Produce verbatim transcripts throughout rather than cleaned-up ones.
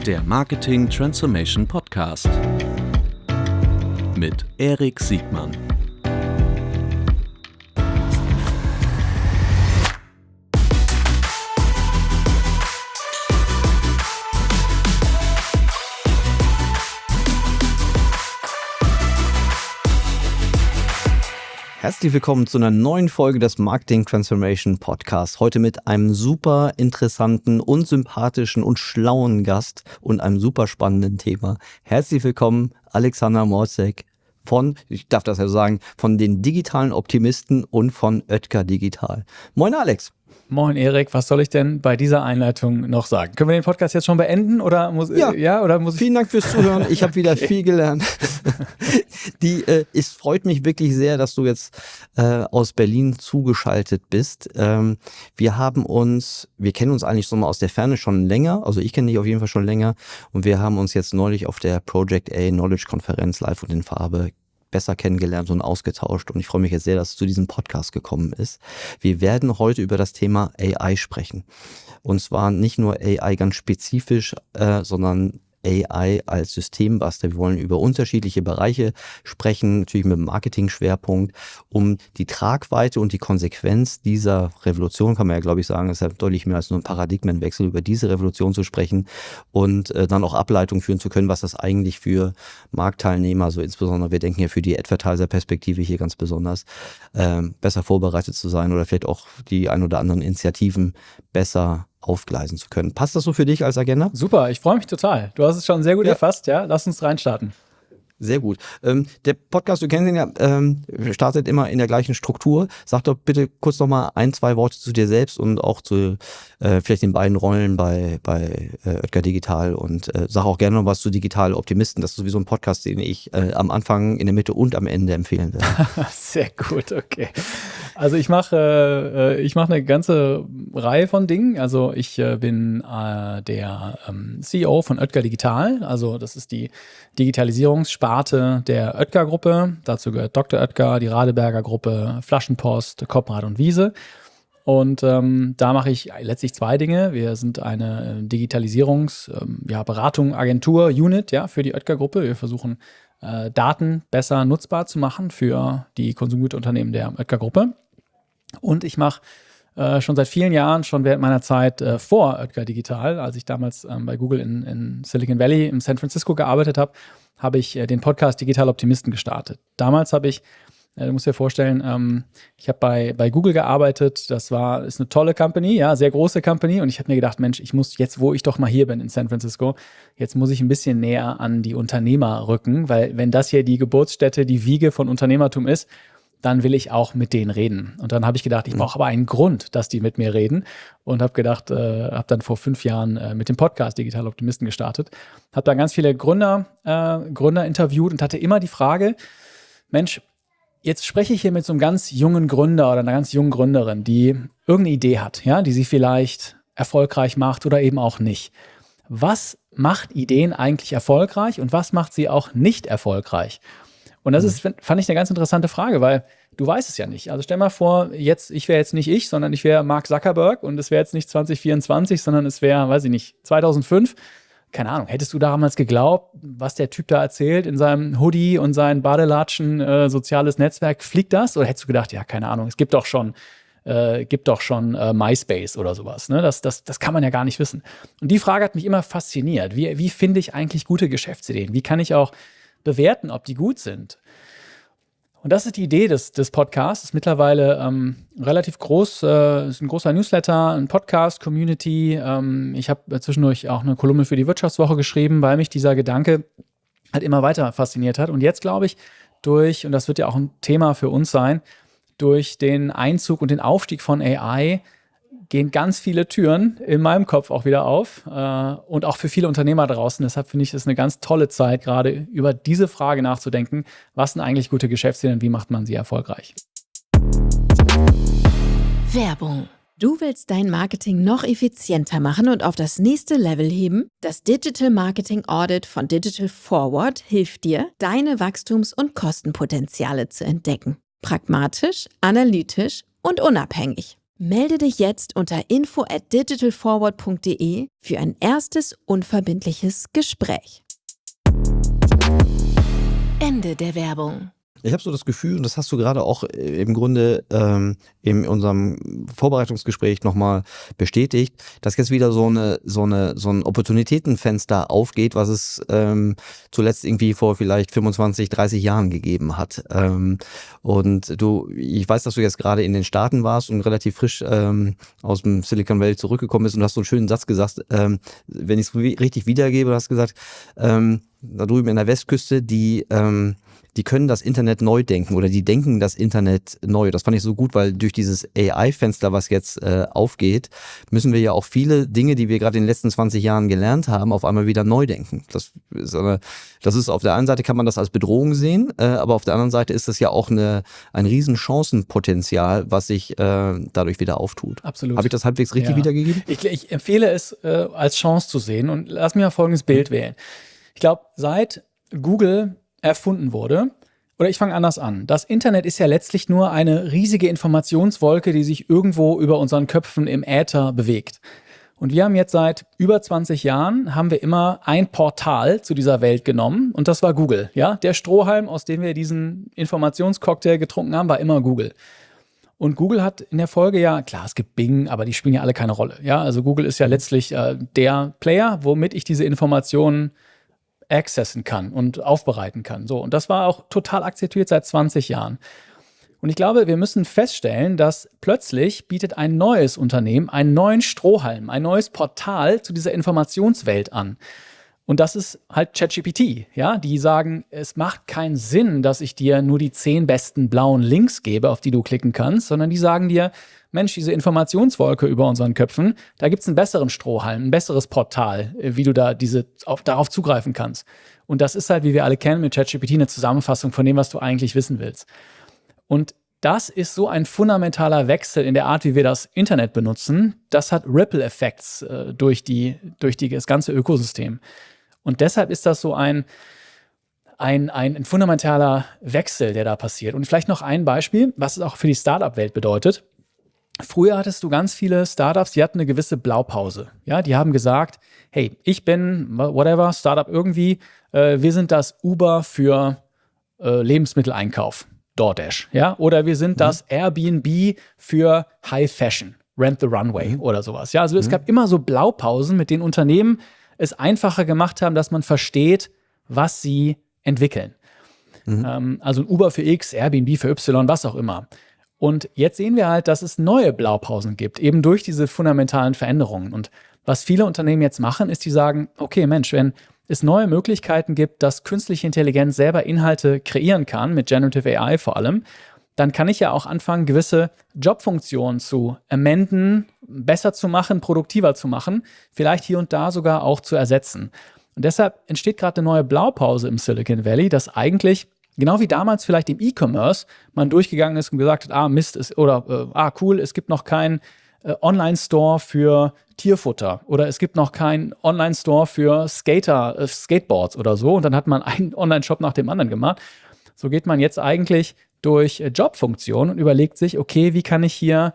Der Marketing Transformation Podcast mit Erik Siegmann. Herzlich willkommen zu einer neuen Folge des Marketing Transformation Podcasts. Heute mit einem super interessanten und sympathischen und schlauen Gast und einem super spannenden Thema. Herzlich willkommen, Alexander Morzek von, ich darf das ja sagen, von den digitalen Optimisten und von Oetker Digital. Moin Alex. Moin Erik, was soll ich denn bei dieser Einleitung noch sagen? Können wir den Podcast jetzt schon beenden oder muss ja, äh, ja oder muss ich? Vielen Dank fürs Zuhören. Ich habe wieder okay. viel gelernt. Die, äh, es freut mich wirklich sehr, dass du jetzt äh, aus Berlin zugeschaltet bist. Ähm, wir haben uns, wir kennen uns eigentlich so mal aus der Ferne schon länger. Also ich kenne dich auf jeden Fall schon länger und wir haben uns jetzt neulich auf der Project A Knowledge Konferenz live und in Farbe besser kennengelernt und ausgetauscht und ich freue mich jetzt sehr, dass es zu diesem Podcast gekommen ist. Wir werden heute über das Thema A I sprechen und zwar nicht nur A I ganz spezifisch, äh, sondern A I als Systembuster. Wir wollen über unterschiedliche Bereiche sprechen, natürlich mit dem Marketing-Schwerpunkt, um die Tragweite und die Konsequenz dieser Revolution, kann man ja glaube ich sagen, ist ja deutlich mehr als nur ein Paradigmenwechsel, über diese Revolution zu sprechen und äh, dann auch Ableitungen führen zu können, was das eigentlich für Marktteilnehmer, also insbesondere wir denken ja für die Advertiser-Perspektive hier ganz besonders, äh, besser vorbereitet zu sein oder vielleicht auch die ein oder anderen Initiativen besser aufgleisen zu können. Passt das so für dich als Agenda? Super, ich freue mich total. Du hast es schon sehr gut ja. erfasst, ja? Lass uns reinstarten. Sehr gut. Ähm, der Podcast, du kennst ihn ja, ähm, startet immer in der gleichen Struktur. Sag doch bitte kurz noch mal ein, zwei Worte zu dir selbst und auch zu äh, vielleicht den beiden Rollen bei, bei äh, Oetker Digital und äh, sag auch gerne noch was zu Digital Optimisten. Das ist sowieso ein Podcast, den ich äh, am Anfang, in der Mitte und am Ende empfehlen werde. Sehr gut, okay. Also ich mache äh, ich mache eine ganze Reihe von Dingen. Also ich äh, bin äh, der ähm, C E O von Oetker Digital. Also das ist die Digitalisierungssparte der Oetker-Gruppe. Dazu gehört Doktor Oetker, die Radeberger Gruppe, Flaschenpost, Koppenrad und Wiese. Und ähm, da mache ich letztlich zwei Dinge. Wir sind eine Digitalisierungs-, ähm, ja, Beratung, Agentur, Unit, ja, für die Oetker-Gruppe. Wir versuchen äh, Daten besser nutzbar zu machen für die Konsumgüterunternehmen der Oetker-Gruppe. Und ich mache äh, schon seit vielen Jahren, schon während meiner Zeit äh, vor Oetker Digital, als ich damals ähm, bei Google in, in Silicon Valley in San Francisco gearbeitet habe, habe ich äh, den Podcast Digital Optimisten gestartet. Damals habe ich, äh, du musst dir vorstellen, ähm, ich habe bei, bei Google gearbeitet, das war, ist eine tolle Company, ja, sehr große Company und ich habe mir gedacht, Mensch, ich muss jetzt, wo ich doch mal hier bin in San Francisco, jetzt muss ich ein bisschen näher an die Unternehmer rücken, weil wenn das hier die Geburtsstätte, die Wiege von Unternehmertum ist, dann will ich auch mit denen reden. Und dann habe ich gedacht, ich brauche aber einen Grund, dass die mit mir reden. Und habe gedacht, äh, habe dann vor fünf Jahren äh, mit dem Podcast Digital Optimisten gestartet. Habe da ganz viele Gründer, äh, Gründer interviewt und hatte immer die Frage, Mensch, jetzt spreche ich hier mit so einem ganz jungen Gründer oder einer ganz jungen Gründerin, die irgendeine Idee hat, ja, die sie vielleicht erfolgreich macht oder eben auch nicht. Was macht Ideen eigentlich erfolgreich und was macht sie auch nicht erfolgreich? Und das ist, fand ich eine ganz interessante Frage, weil du weißt es ja nicht. Also stell mal vor, jetzt, ich wäre jetzt nicht ich, sondern ich wäre Mark Zuckerberg und es wäre jetzt nicht zwanzig vierundzwanzig, sondern es wäre, weiß ich nicht, zweitausendfünf. Keine Ahnung, hättest du damals geglaubt, was der Typ da erzählt in seinem Hoodie und seinen Badelatschen, äh, soziales Netzwerk, fliegt das? Oder hättest du gedacht, ja, keine Ahnung, es gibt doch schon, äh, gibt doch schon äh, MySpace oder sowas. Ne? Das, das, das kann man ja gar nicht wissen. Und die Frage hat mich immer fasziniert. Wie, wie finde ich eigentlich gute Geschäftsideen? Wie kann ich auch bewerten, ob die gut sind? Und das ist die Idee des, des Podcasts. Ist mittlerweile ähm, relativ groß, äh, ist ein großer Newsletter, ein Podcast-Community. Ähm, ich habe zwischendurch auch eine Kolumne für die Wirtschaftswoche geschrieben, weil mich dieser Gedanke halt immer weiter fasziniert hat. Und jetzt glaube ich, durch, und das wird ja auch ein Thema für uns sein, durch den Einzug und den Aufstieg von A I gehen ganz viele Türen in meinem Kopf auch wieder auf äh, und auch für viele Unternehmer draußen. Deshalb finde ich es eine ganz tolle Zeit, gerade über diese Frage nachzudenken. Was sind eigentlich gute Geschäftsideen und wie macht man sie erfolgreich? Werbung. Du willst dein Marketing noch effizienter machen und auf das nächste Level heben? Das Digital Marketing Audit von Digital Forward hilft dir, deine Wachstums- und Kostenpotenziale zu entdecken. Pragmatisch, analytisch und unabhängig. Melde dich jetzt unter info at digitalforward punkt de für ein erstes unverbindliches Gespräch. Ende der Werbung. Ich habe so das Gefühl, und das hast du gerade auch im Grunde ähm, in unserem Vorbereitungsgespräch nochmal bestätigt, dass jetzt wieder so eine so eine so ein Opportunitätenfenster aufgeht, was es ähm, zuletzt irgendwie vor vielleicht fünfundzwanzig, dreißig Jahren gegeben hat. Ähm, und du, ich weiß, dass du jetzt gerade in den Staaten warst und relativ frisch ähm, aus dem Silicon Valley zurückgekommen bist und hast so einen schönen Satz gesagt, ähm, wenn ich es richtig wiedergebe, hast gesagt, ähm, da drüben in der Westküste, die ähm, die können das Internet neu denken oder die denken das Internet neu. Das fand ich so gut, weil durch dieses A I-Fenster, was jetzt äh, aufgeht, müssen wir ja auch viele Dinge, die wir gerade in den letzten zwanzig Jahren gelernt haben, auf einmal wieder neu denken. Das ist, eine, das ist auf der einen Seite kann man das als Bedrohung sehen, äh, aber auf der anderen Seite ist das ja auch eine, ein riesen Chancenpotenzial, was sich äh, dadurch wieder auftut. Absolut. Habe ich das halbwegs richtig ja. wiedergegeben? Ich, ich empfehle es äh, als Chance zu sehen und lass mich mal folgendes Bild wählen. Ich glaube, seit Google erfunden wurde, oder ich fange anders an. Das Internet ist ja letztlich nur eine riesige Informationswolke, die sich irgendwo über unseren Köpfen im Äther bewegt. Und wir haben jetzt seit über zwanzig Jahren, haben wir immer ein Portal zu dieser Welt genommen und das war Google. Ja? Der Strohhalm, aus dem wir diesen Informationscocktail getrunken haben, war immer Google. Und Google hat in der Folge ja, klar, es gibt Bing, aber die spielen ja alle keine Rolle. Ja? Also Google ist ja letztlich äh, der Player, womit ich diese Informationen accessen kann und aufbereiten kann. So, und das war auch total akzeptiert seit zwanzig Jahren. Und ich glaube, wir müssen feststellen, dass plötzlich bietet ein neues Unternehmen einen neuen Strohhalm, ein neues Portal zu dieser Informationswelt an. Und das ist halt ChatGPT. Ja? Die sagen, es macht keinen Sinn, dass ich dir nur die zehn besten blauen Links gebe, auf die du klicken kannst, sondern die sagen dir, Mensch, diese Informationswolke über unseren Köpfen, da gibt es einen besseren Strohhalm, ein besseres Portal, wie du da diese auf, darauf zugreifen kannst. Und das ist halt, wie wir alle kennen, mit ChatGPT eine Zusammenfassung von dem, was du eigentlich wissen willst. Und das ist so ein fundamentaler Wechsel in der Art, wie wir das Internet benutzen. Das hat Ripple-Effekts äh, durch, die, durch die, das ganze Ökosystem. Und deshalb ist das so ein, ein, ein, ein fundamentaler Wechsel, der da passiert. Und vielleicht noch ein Beispiel, was es auch für die Startup-Welt bedeutet. Früher hattest du ganz viele Startups, die hatten eine gewisse Blaupause. Ja, die haben gesagt, hey, ich bin whatever, Startup irgendwie, äh, wir sind das Uber für äh, Lebensmitteleinkauf, DoorDash. Ja? Oder wir sind mhm. das Airbnb für High Fashion, Rent the Runway mhm. oder sowas. Ja, also es mhm. gab immer so Blaupausen, mit denen Unternehmen es einfacher gemacht haben, dass man versteht, was sie entwickeln. Mhm. Ähm, also ein Uber für X, Airbnb für Y, was auch immer. Und jetzt sehen wir halt, dass es neue Blaupausen gibt, eben durch diese fundamentalen Veränderungen. Und was viele Unternehmen jetzt machen, ist, die sagen, okay, Mensch, wenn es neue Möglichkeiten gibt, dass künstliche Intelligenz selber Inhalte kreieren kann, mit Generative A I vor allem, dann kann ich ja auch anfangen, gewisse Jobfunktionen zu amenden, besser zu machen, produktiver zu machen, vielleicht hier und da sogar auch zu ersetzen. Und deshalb entsteht gerade eine neue Blaupause im Silicon Valley, dass eigentlich genau wie damals vielleicht im E-Commerce man durchgegangen ist und gesagt hat, ah Mist, ist, oder äh, ah cool, es gibt noch keinen äh, Online-Store für Tierfutter oder es gibt noch keinen Online-Store für Skater, äh, Skateboards oder so und dann hat man einen Online-Shop nach dem anderen gemacht. So geht man jetzt eigentlich durch äh, Jobfunktionen und überlegt sich, okay, wie kann ich hier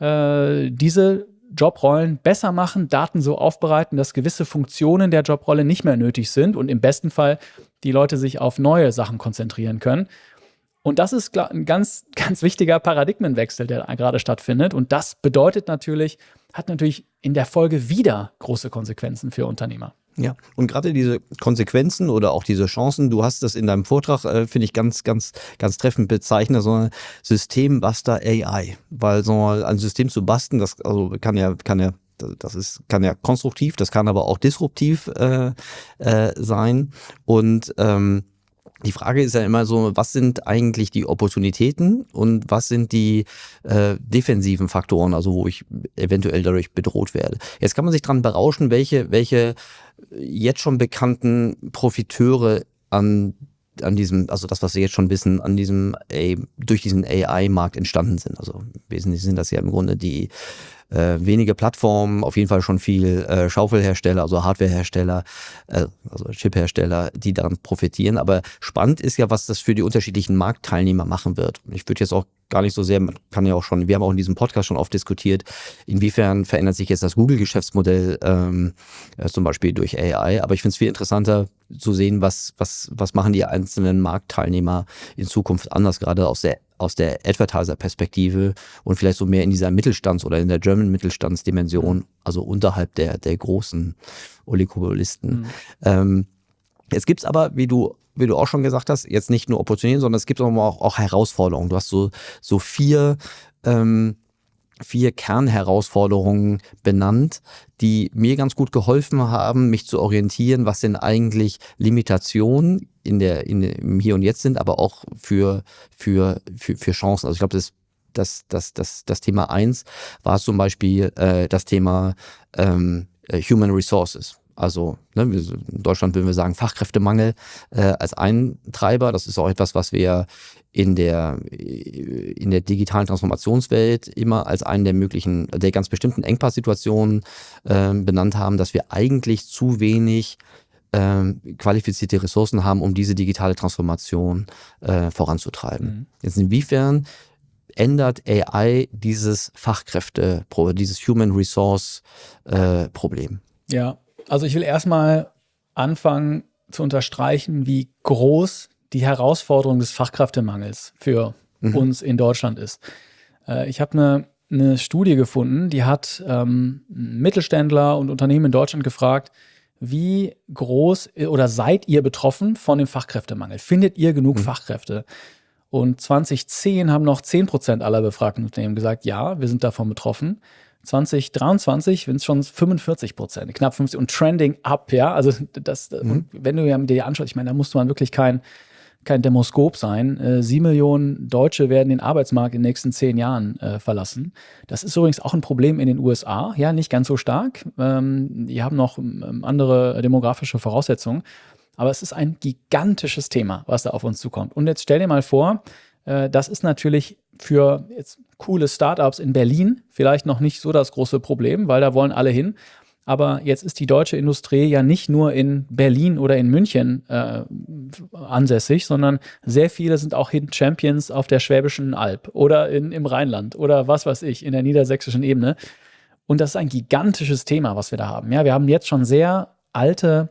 äh, diese Jobrollen besser machen, Daten so aufbereiten, dass gewisse Funktionen der Jobrolle nicht mehr nötig sind und im besten Fall die Leute sich auf neue Sachen konzentrieren können. Und das ist ein ganz, ganz wichtiger Paradigmenwechsel, der gerade stattfindet. Und das bedeutet natürlich, hat natürlich in der Folge wieder große Konsequenzen für Unternehmer. Ja, und gerade diese Konsequenzen oder auch diese Chancen, du hast das in deinem Vortrag, äh, finde ich, ganz, ganz, ganz treffend bezeichnet, so ein Systembuster A I. Weil so ein System zu basten, das also kann ja, kann ja, das ist, kann ja konstruktiv, das kann aber auch disruptiv äh, äh, sein. Und ähm, die Frage ist ja immer so, was sind eigentlich die Opportunitäten und was sind die äh, defensiven Faktoren, also wo ich eventuell dadurch bedroht werde. Jetzt kann man sich dran berauschen, welche, welche jetzt schon bekannten Profiteure an an diesem, also das, was wir jetzt schon wissen, an diesem, A, durch diesen A I-Markt entstanden sind. Also im Wesentlichen sind das ja im Grunde die äh, wenige Plattformen, auf jeden Fall schon viel äh, Schaufelhersteller, also Hardwarehersteller, äh, also Chiphersteller, die daran profitieren. Aber spannend ist ja, was das für die unterschiedlichen Marktteilnehmer machen wird. Ich würde jetzt auch gar nicht so sehr, man kann ja auch schon, wir haben auch in diesem Podcast schon oft diskutiert, inwiefern verändert sich jetzt das Google-Geschäftsmodell ähm, äh, zum Beispiel durch A I, aber ich finde es viel interessanter zu sehen, was, was, was machen die einzelnen Marktteilnehmer in Zukunft anders, gerade aus der, aus der Advertiser-Perspektive und vielleicht so mehr in dieser Mittelstands- oder in der German-Mittelstandsdimension, also unterhalb der, der großen Oligopolisten. Mhm. Ähm, jetzt gibt es aber, wie du wie du auch schon gesagt hast, jetzt nicht nur Opportunitäten, sondern es gibt auch, auch Herausforderungen. Du hast so, so vier, ähm, vier Kernherausforderungen benannt, die mir ganz gut geholfen haben, mich zu orientieren, was denn eigentlich Limitationen in der, in, im Hier und Jetzt sind, aber auch für, für, für, für Chancen. Also ich glaube, das, das, das, das, das Thema eins war zum Beispiel äh, das Thema ähm, Human Resources. Also ne, in Deutschland würden wir sagen Fachkräftemangel äh, als ein Treiber. Das ist auch etwas, was wir in der, in der digitalen Transformationswelt immer als einen der möglichen, der ganz bestimmten Engpasssituationen äh, benannt haben, dass wir eigentlich zu wenig äh, qualifizierte Ressourcen haben, um diese digitale Transformation äh, voranzutreiben. Mhm. Jetzt inwiefern ändert A I dieses Fachkräfte, dieses Human Resource äh, Problem? Ja. Also ich will erstmal anfangen zu unterstreichen, wie groß die Herausforderung des Fachkräftemangels für mhm. uns in Deutschland ist. Äh, ich habe eine, eine Studie gefunden, die hat ähm, Mittelständler und Unternehmen in Deutschland gefragt, wie groß oder seid ihr betroffen von dem Fachkräftemangel? Findet ihr genug mhm. Fachkräfte? Und zwanzig zehn haben noch zehn Prozent aller befragten Unternehmen gesagt, ja, wir sind davon betroffen. zwanzig dreiundzwanzig sind es schon fünfundvierzig Prozent, knapp fünfzig und trending up, ja, also das, mhm. und wenn du ja dir anschaust, ich meine, da musst man wirklich kein, kein Demoskop sein, äh, sieben Millionen Deutsche werden den Arbeitsmarkt in den nächsten zehn Jahren äh, verlassen. Das ist übrigens auch ein Problem in den U S A, ja, nicht ganz so stark, ähm, die haben noch ähm, andere demografische Voraussetzungen, aber es ist ein gigantisches Thema, was da auf uns zukommt. Und jetzt stell dir mal vor, äh, das ist natürlich für jetzt coole Startups in Berlin vielleicht noch nicht so das große Problem, weil da wollen alle hin. Aber jetzt ist die deutsche Industrie ja nicht nur in Berlin oder in München äh, ansässig, sondern sehr viele sind auch Hidden Champions auf der Schwäbischen Alb oder in, im Rheinland oder was weiß ich, in der niedersächsischen Ebene. Und das ist ein gigantisches Thema, was wir da haben. Ja, wir haben jetzt schon sehr alte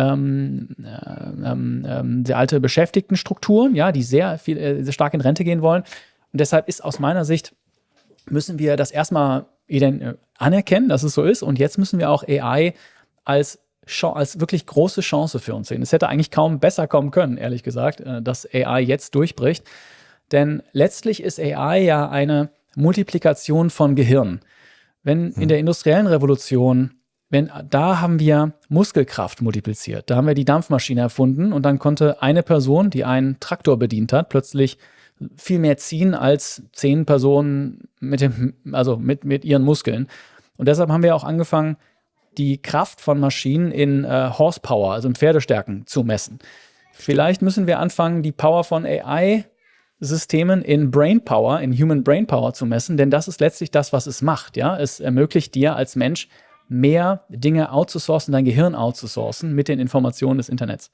Ähm, ähm, ähm, sehr alte Beschäftigtenstrukturen, ja, die sehr viel, äh, sehr stark in Rente gehen wollen. Und deshalb ist aus meiner Sicht, müssen wir das erstmal anerkennen, dass es so ist. Und jetzt müssen wir auch A I als, als wirklich große Chance für uns sehen. Es hätte eigentlich kaum besser kommen können, ehrlich gesagt, dass A I jetzt durchbricht. Denn letztlich ist A I ja eine Multiplikation von Gehirn. Wenn in der industriellen Revolution Wenn, da haben wir Muskelkraft multipliziert. Da haben wir die Dampfmaschine erfunden und dann konnte eine Person, die einen Traktor bedient hat, plötzlich viel mehr ziehen als zehn Personen mit, dem, also mit, mit ihren Muskeln. Und deshalb haben wir auch angefangen, die Kraft von Maschinen in äh, Horsepower, also in Pferdestärken, zu messen. Vielleicht müssen wir anfangen, die Power von A I-Systemen in Brainpower, in Human Brainpower zu messen, denn das ist letztlich das, was es macht. Ja? Es ermöglicht dir als Mensch, mehr Dinge outzusourcen, dein Gehirn outzusourcen mit den Informationen des Internets.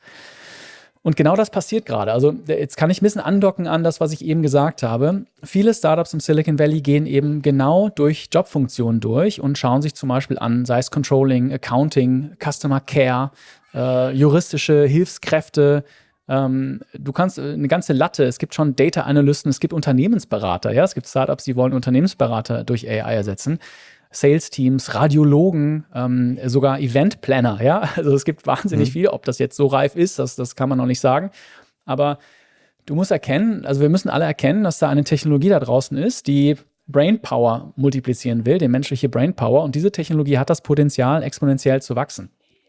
Und genau das passiert gerade. Also jetzt kann ich ein bisschen andocken an das, was ich eben gesagt habe. Viele Startups im Silicon Valley gehen eben genau durch Jobfunktionen durch und schauen sich zum Beispiel an, sei es Controlling, Accounting, Customer Care, äh, juristische Hilfskräfte. Ähm, du kannst eine ganze Latte, es gibt schon Data Analysten, es gibt Unternehmensberater. Ja? Es gibt Startups, die wollen Unternehmensberater durch A I ersetzen. Sales-Teams, Radiologen, ähm, sogar Event-Planner, ja, also es gibt wahnsinnig mhm. viele, ob das jetzt so reif ist, das, das kann man noch nicht sagen, aber du musst erkennen, also wir müssen alle erkennen, dass da eine Technologie da draußen ist, die Brainpower multiplizieren will, die menschliche Brainpower, und diese Technologie hat das Potenzial, exponentiell zu wachsen.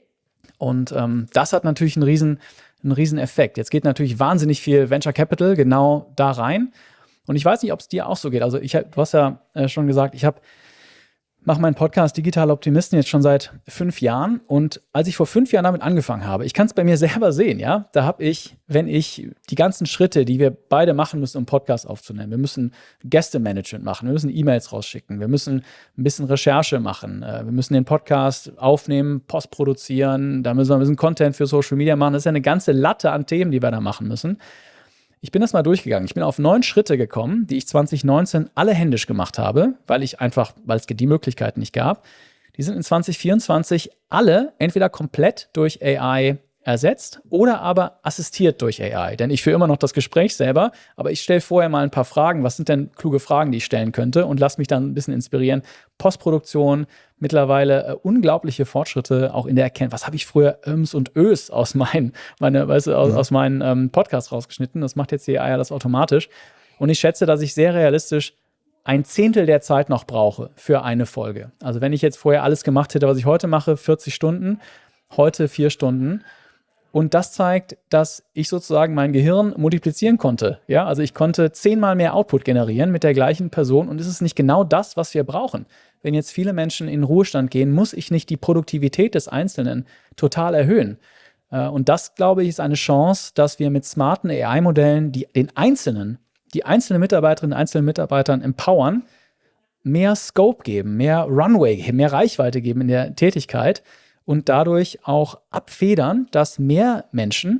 Und ähm, das hat natürlich einen riesen, einen riesen Effekt. Jetzt geht natürlich wahnsinnig viel Venture Capital genau da rein, und ich weiß nicht, ob es dir auch so geht, also ich, du hast ja äh, schon gesagt, ich habe mache meinen Podcast Digitale Optimisten jetzt schon seit fünf Jahren. Und als ich vor fünf Jahren damit angefangen habe, ich kann es bei mir selber sehen, ja, da habe ich, wenn ich die ganzen Schritte, die wir beide machen müssen, um Podcast aufzunehmen, wir müssen Gästemanagement machen, wir müssen E-Mails rausschicken, wir müssen ein bisschen Recherche machen, wir müssen den Podcast aufnehmen, postproduzieren, da müssen wir ein bisschen Content für Social Media machen. Das ist ja eine ganze Latte an Themen, die wir da machen müssen. ich bin das mal durchgegangen. Ich bin auf neun Schritte gekommen, die ich zwanzig neunzehn alle händisch gemacht habe, weil ich einfach, weil es die Möglichkeiten nicht gab. Die sind in zwanzig vierundzwanzig alle entweder komplett durch A I ersetzt oder aber assistiert durch A I. Denn ich führe immer noch das Gespräch selber, aber ich stelle vorher mal ein paar Fragen. Was sind denn kluge Fragen, die ich stellen könnte? Und lass mich dann ein bisschen inspirieren. Postproduktion, mittlerweile äh, unglaubliche Fortschritte auch in der Erkennung. Was habe ich früher Öms und Ös aus meinen, meine, weißt du, aus, aus meinen ähm, Podcasts rausgeschnitten? Das macht jetzt die A I das automatisch. Und ich schätze, dass ich sehr realistisch ein Zehntel der Zeit noch brauche für eine Folge. Also wenn ich jetzt vorher alles gemacht hätte, was ich heute mache, vierzig Stunden, heute vier Stunden. Und das zeigt, dass ich sozusagen mein Gehirn multiplizieren konnte. Ja, also ich konnte zehnmal mehr Output generieren mit der gleichen Person. Und es ist nicht genau das, was wir brauchen. Wenn jetzt viele Menschen in Ruhestand gehen, muss ich nicht die Produktivität des Einzelnen total erhöhen. Und das, glaube ich, ist eine Chance, dass wir mit smarten A I-Modellen die den Einzelnen, die einzelnen Mitarbeiterinnen und einzelnen Mitarbeitern empowern, mehr Scope geben, mehr Runway, mehr Reichweite geben in der Tätigkeit. Und dadurch auch abfedern, dass mehr Menschen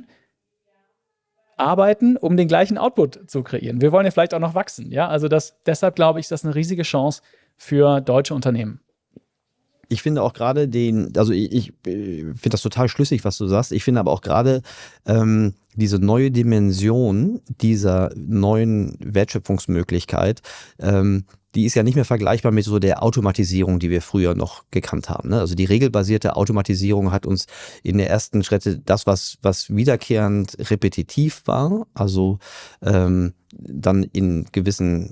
arbeiten, um den gleichen Output zu kreieren. Wir wollen ja vielleicht auch noch wachsen. Ja? Also das, deshalb glaube ich, ist das eine riesige Chance für deutsche Unternehmen. Ich finde auch gerade den, also ich, ich finde das total schlüssig, was du sagst. Ich finde aber auch gerade ähm, diese neue Dimension dieser neuen Wertschöpfungsmöglichkeit, ähm, die ist ja nicht mehr vergleichbar mit so der Automatisierung, die wir früher noch gekannt haben. Ne? Also die regelbasierte Automatisierung hat uns in der ersten Schritte das, was, was wiederkehrend repetitiv war, also ähm, dann in gewissen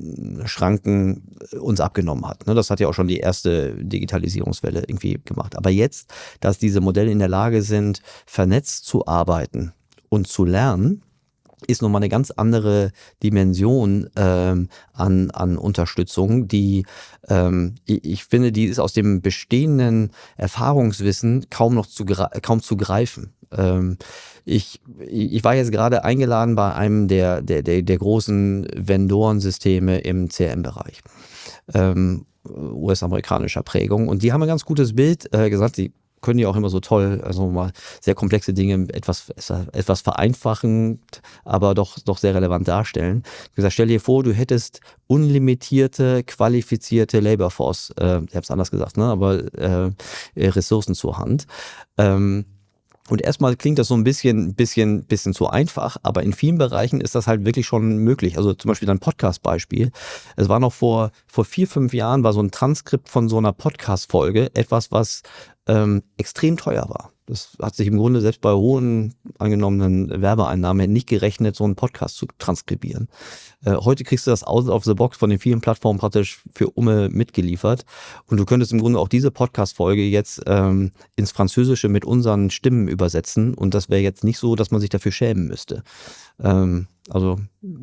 Schranken uns abgenommen hat. Das hat ja auch schon die erste Digitalisierungswelle irgendwie gemacht. Aber jetzt, dass diese Modelle in der Lage sind, vernetzt zu arbeiten und zu lernen, ist nochmal eine ganz andere Dimension ähm, an, an Unterstützung, die ähm, ich, ich finde, die ist aus dem bestehenden Erfahrungswissen kaum noch zu, kaum zu greifen. Ähm, ich, ich war jetzt gerade eingeladen bei einem der, der, der, der großen Vendorensysteme im C R M-Bereich. Ähm, U S-amerikanischer Prägung. Und die haben ein ganz gutes Bild äh, gesagt, die können ja auch immer so toll, also mal sehr komplexe Dinge etwas, etwas vereinfachend, aber doch, doch sehr relevant darstellen. Ich gesagt, stell dir vor, du hättest unlimitierte, qualifizierte Labor Force, äh, ich habe es anders gesagt, ne, aber äh, Ressourcen zur Hand. Ähm, Und erstmal klingt das so ein bisschen, bisschen, bisschen zu einfach, aber in vielen Bereichen ist das halt wirklich schon möglich. Also zum Beispiel ein Podcast-Beispiel. Es war noch vor, vor vier, fünf Jahren war so ein Transkript von so einer Podcast-Folge etwas, was ähm, extrem teuer war. Das hat sich im Grunde selbst bei hohen angenommenen Werbeeinnahmen nicht gerechnet, so einen Podcast zu transkribieren. Äh, heute kriegst du das out of the box von den vielen Plattformen praktisch für Umme mitgeliefert. Und du könntest im Grunde auch diese Podcast-Folge jetzt ähm, ins Französische mit unseren Stimmen übersetzen. Und das wäre jetzt nicht so, dass man sich dafür schämen müsste. Ähm, also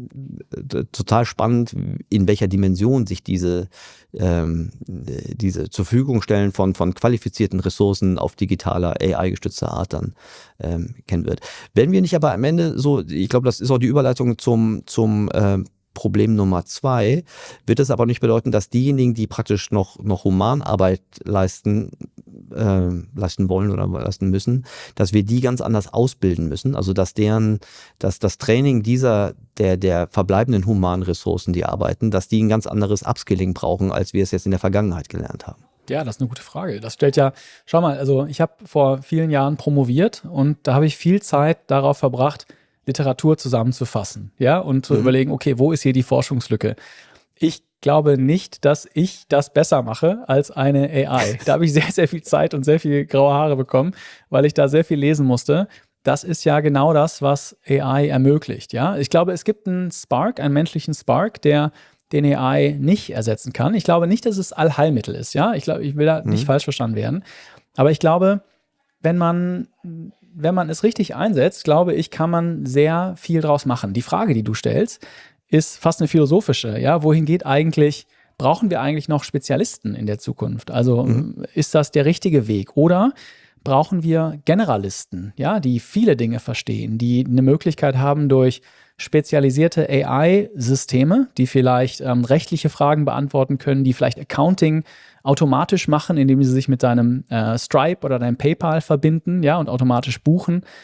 d- total spannend, in welcher Dimension sich diese, ähm, diese zur Verfügung stellen von, von qualifizierten Ressourcen auf digitaler A I-gestützter Art dann ähm, kennen wird. Wenn wir nicht aber am Ende so, ich glaube, das ist auch die Überleitung zum, zum äh, Problem Nummer zwei, wird es aber nicht bedeuten, dass diejenigen, die praktisch noch, noch Humanarbeit leisten, äh, leisten wollen oder leisten müssen, dass wir die ganz anders ausbilden müssen. Also dass deren, dass das Training dieser, der, der verbleibenden humanen Ressourcen, die arbeiten, dass die ein ganz anderes Upskilling brauchen, als wir es jetzt in der Vergangenheit gelernt haben. Ja, das ist eine gute Frage. Das stellt ja, schau mal, also ich habe vor vielen Jahren promoviert und da habe ich viel Zeit darauf verbracht, Literatur zusammenzufassen, ja, und zu mhm. überlegen, okay, wo ist hier die Forschungslücke? Ich glaube nicht, dass ich das besser mache als eine A I. Da habe ich sehr, sehr viel Zeit und sehr viel graue Haare bekommen, weil ich da sehr viel lesen musste. Das ist ja genau das, was A I ermöglicht, ja. Ich glaube, es gibt einen Spark, einen menschlichen Spark, der den A I nicht ersetzen kann. Ich glaube nicht, dass es Allheilmittel ist, ja. Ich glaube, ich will da mhm. nicht falsch verstanden werden. Aber ich glaube, wenn man wenn man es richtig einsetzt, glaube ich, kann man sehr viel draus machen. Die Frage, die du stellst, ist fast eine philosophische. Ja, wohin geht eigentlich, brauchen wir eigentlich noch Spezialisten in der Zukunft? Also mhm. ist das der richtige Weg? Oder brauchen wir Generalisten, ja, die viele Dinge verstehen, die eine Möglichkeit haben durch spezialisierte A I-Systeme, die vielleicht ähm, rechtliche Fragen beantworten können, die vielleicht Accounting automatisch machen, indem sie sich mit deinem äh, Stripe oder deinem PayPal verbinden, ja, und automatisch buchen.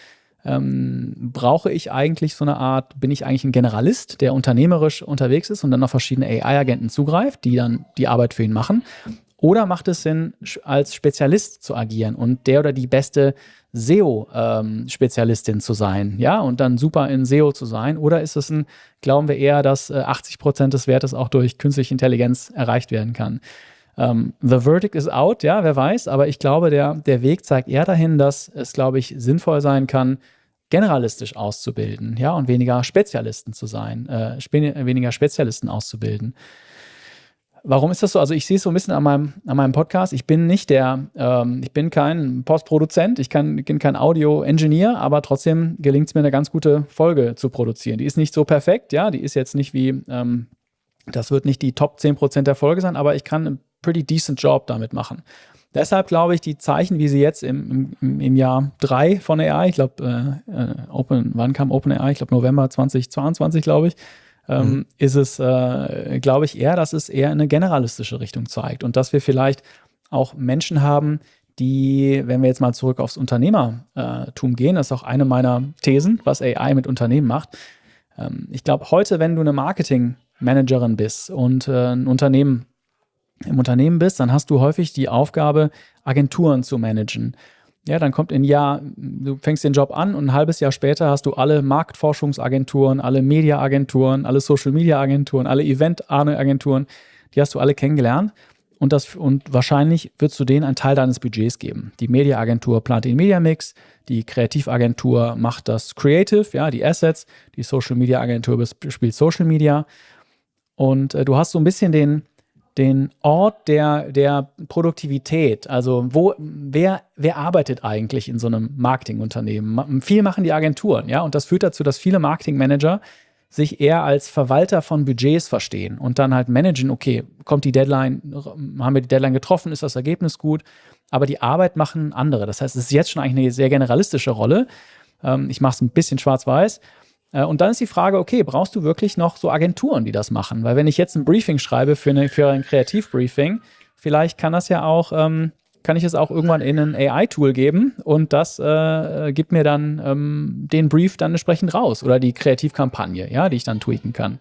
ähm, brauche ich eigentlich so eine Art, bin ich eigentlich ein Generalist, der unternehmerisch unterwegs ist und dann auf verschiedene A I-Agenten zugreift, die dann die Arbeit für ihn machen? Oder macht es Sinn, als Spezialist zu agieren und der oder die beste S E O-Spezialistin ähm, zu sein, ja, und dann super in S E O zu sein? Oder ist es ein, glauben wir eher, dass äh, achtzig Prozent des Wertes auch durch künstliche Intelligenz erreicht werden kann? Ähm, the verdict is out, ja, wer weiß, aber ich glaube, der, der Weg zeigt eher dahin, dass es, glaube ich, sinnvoll sein kann, generalistisch auszubilden, ja, und weniger Spezialisten zu sein, äh, spe- weniger Spezialisten auszubilden. Warum ist das so? Also ich sehe es so ein bisschen an meinem, an meinem Podcast. Ich bin nicht der, ähm, ich bin kein Postproduzent, ich kann, bin kein Audio-Engineer, aber trotzdem gelingt es mir, eine ganz gute Folge zu produzieren. Die ist nicht so perfekt, ja, die ist jetzt nicht wie, ähm, das wird nicht die Top zehn Prozent der Folge sein, aber ich kann einen pretty decent Job damit machen. Deshalb glaube ich, die Zeichen, wie sie jetzt im, im, im Jahr drei von A I, ich glaube, äh, Open, wann kam OpenAI? Ich glaube November zwanzig zweiundzwanzig, glaube ich, ähm, mhm. ist es, äh, glaube ich, eher, dass es eher in eine generalistische Richtung zeigt und dass wir vielleicht auch Menschen haben, die, wenn wir jetzt mal zurück aufs Unternehmertum gehen, das ist auch eine meiner Thesen, was A I mit Unternehmen macht. Ähm, ich glaube, heute, wenn du eine Marketingmanagerin bist und äh, ein Unternehmen im Unternehmen bist, dann hast du häufig die Aufgabe, Agenturen zu managen. Ja, dann kommt ein Jahr, du fängst den Job an und ein halbes Jahr später hast du alle Marktforschungsagenturen, alle Media-Agenturen, alle Social-Media-Agenturen, alle Event-Agenturen, die hast du alle kennengelernt und, das, und wahrscheinlich wirst du denen einen Teil deines Budgets geben. Die Media-Agentur plant den Media-Mix, die Kreativagentur macht das Creative, ja, die Assets, die Social-Media-Agentur spielt Social Media und äh, du hast so ein bisschen den den Ort der, der Produktivität, also wo, wer, wer arbeitet eigentlich in so einem Marketingunternehmen? Viel machen die Agenturen, ja, und das führt dazu, dass viele Marketingmanager sich eher als Verwalter von Budgets verstehen und dann halt managen, okay, kommt die Deadline, haben wir die Deadline getroffen, ist das Ergebnis gut, aber die Arbeit machen andere. Das heißt, es ist jetzt schon eigentlich eine sehr generalistische Rolle. Ähm, ich mache es ein bisschen schwarz-weiß. Und dann ist die Frage, okay, brauchst du wirklich noch so Agenturen, die das machen? Weil wenn ich jetzt ein Briefing schreibe für, eine, für ein Kreativbriefing, vielleicht kann das ja auch, ähm, kann ich es auch irgendwann in ein A I-Tool geben und das äh, gibt mir dann ähm, den Brief dann entsprechend raus oder die Kreativkampagne, ja, die ich dann tweaken kann.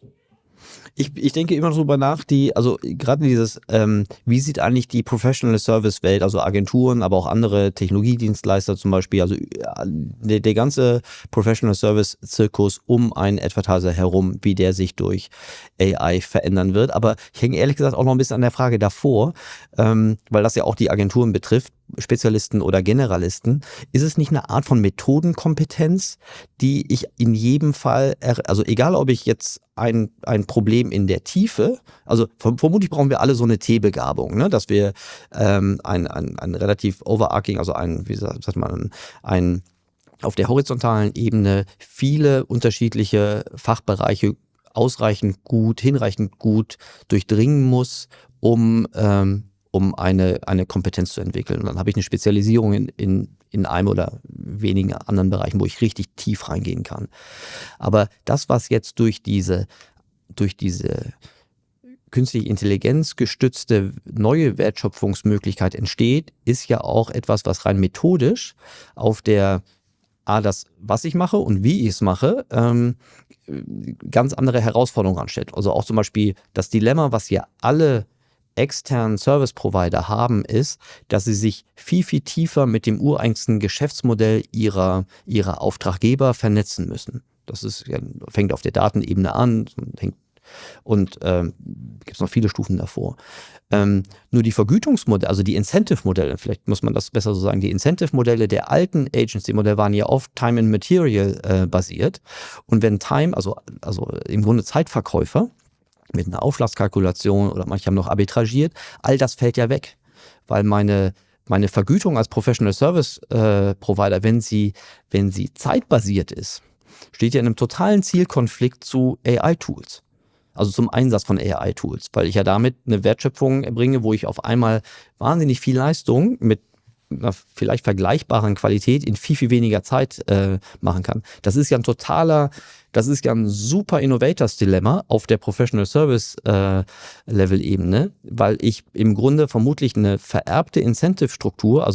Ich, ich denke immer drüber nach, die, also gerade dieses, ähm, wie sieht eigentlich die Professional Service Welt, also Agenturen, aber auch andere Technologiedienstleister zum Beispiel, also der, der ganze Professional Service Zirkus um einen Advertiser herum, wie der sich durch A I verändern wird. Aber ich hänge ehrlich gesagt auch noch ein bisschen an der Frage davor, ähm, weil das ja auch die Agenturen betrifft, Spezialisten oder Generalisten, ist es nicht eine Art von Methodenkompetenz, die ich in jedem Fall, also egal ob ich jetzt ein, ein Problem in der Tiefe, also vermutlich brauchen wir alle so eine T-Begabung, ne, dass wir ähm, ein, ein, ein relativ overarching, also ein, wie sagt man, ein auf der horizontalen Ebene viele unterschiedliche Fachbereiche ausreichend gut, hinreichend gut durchdringen muss, um ähm, um eine, eine Kompetenz zu entwickeln. Und dann habe ich eine Spezialisierung in, in, in einem oder wenigen anderen Bereichen, wo ich richtig tief reingehen kann. Aber das, was jetzt durch diese, durch diese künstliche Intelligenz gestützte neue Wertschöpfungsmöglichkeit entsteht, ist ja auch etwas, was rein methodisch auf der A, das, was ich mache und wie ich es mache, ähm, ganz andere Herausforderungen anstellt. Also auch zum Beispiel das Dilemma, was ja alle externen Service-Provider haben, ist, dass sie sich viel, viel tiefer mit dem ureigensten Geschäftsmodell ihrer, ihrer Auftraggeber vernetzen müssen. Das ist, ja, fängt auf der Datenebene an und, hängt, und ähm, gibt es noch viele Stufen davor. Ähm, nur die Vergütungsmodelle, also die Incentive-Modelle, vielleicht muss man das besser so sagen, die Incentive-Modelle der alten Agency-Modelle waren ja oft Time and Material äh, basiert. Und wenn Time, also, also im Grunde Zeitverkäufer, mit einer Aufschlagskalkulation oder manche haben noch arbitragiert, all das fällt ja weg, weil meine, meine Vergütung als Professional Service äh, Provider, wenn sie, wenn sie zeitbasiert ist, steht ja in einem totalen Zielkonflikt zu A I-Tools, also zum Einsatz von A I-Tools, weil ich ja damit eine Wertschöpfung erbringe, wo ich auf einmal wahnsinnig viel Leistung mit einer vielleicht vergleichbaren Qualität in viel, viel weniger Zeit äh, machen kann. Das ist ja ein totaler, das ist ja ein super Innovators-Dilemma auf der Professional Service-Level-Ebene, äh, weil ich im Grunde vermutlich eine vererbte Incentive-Struktur, also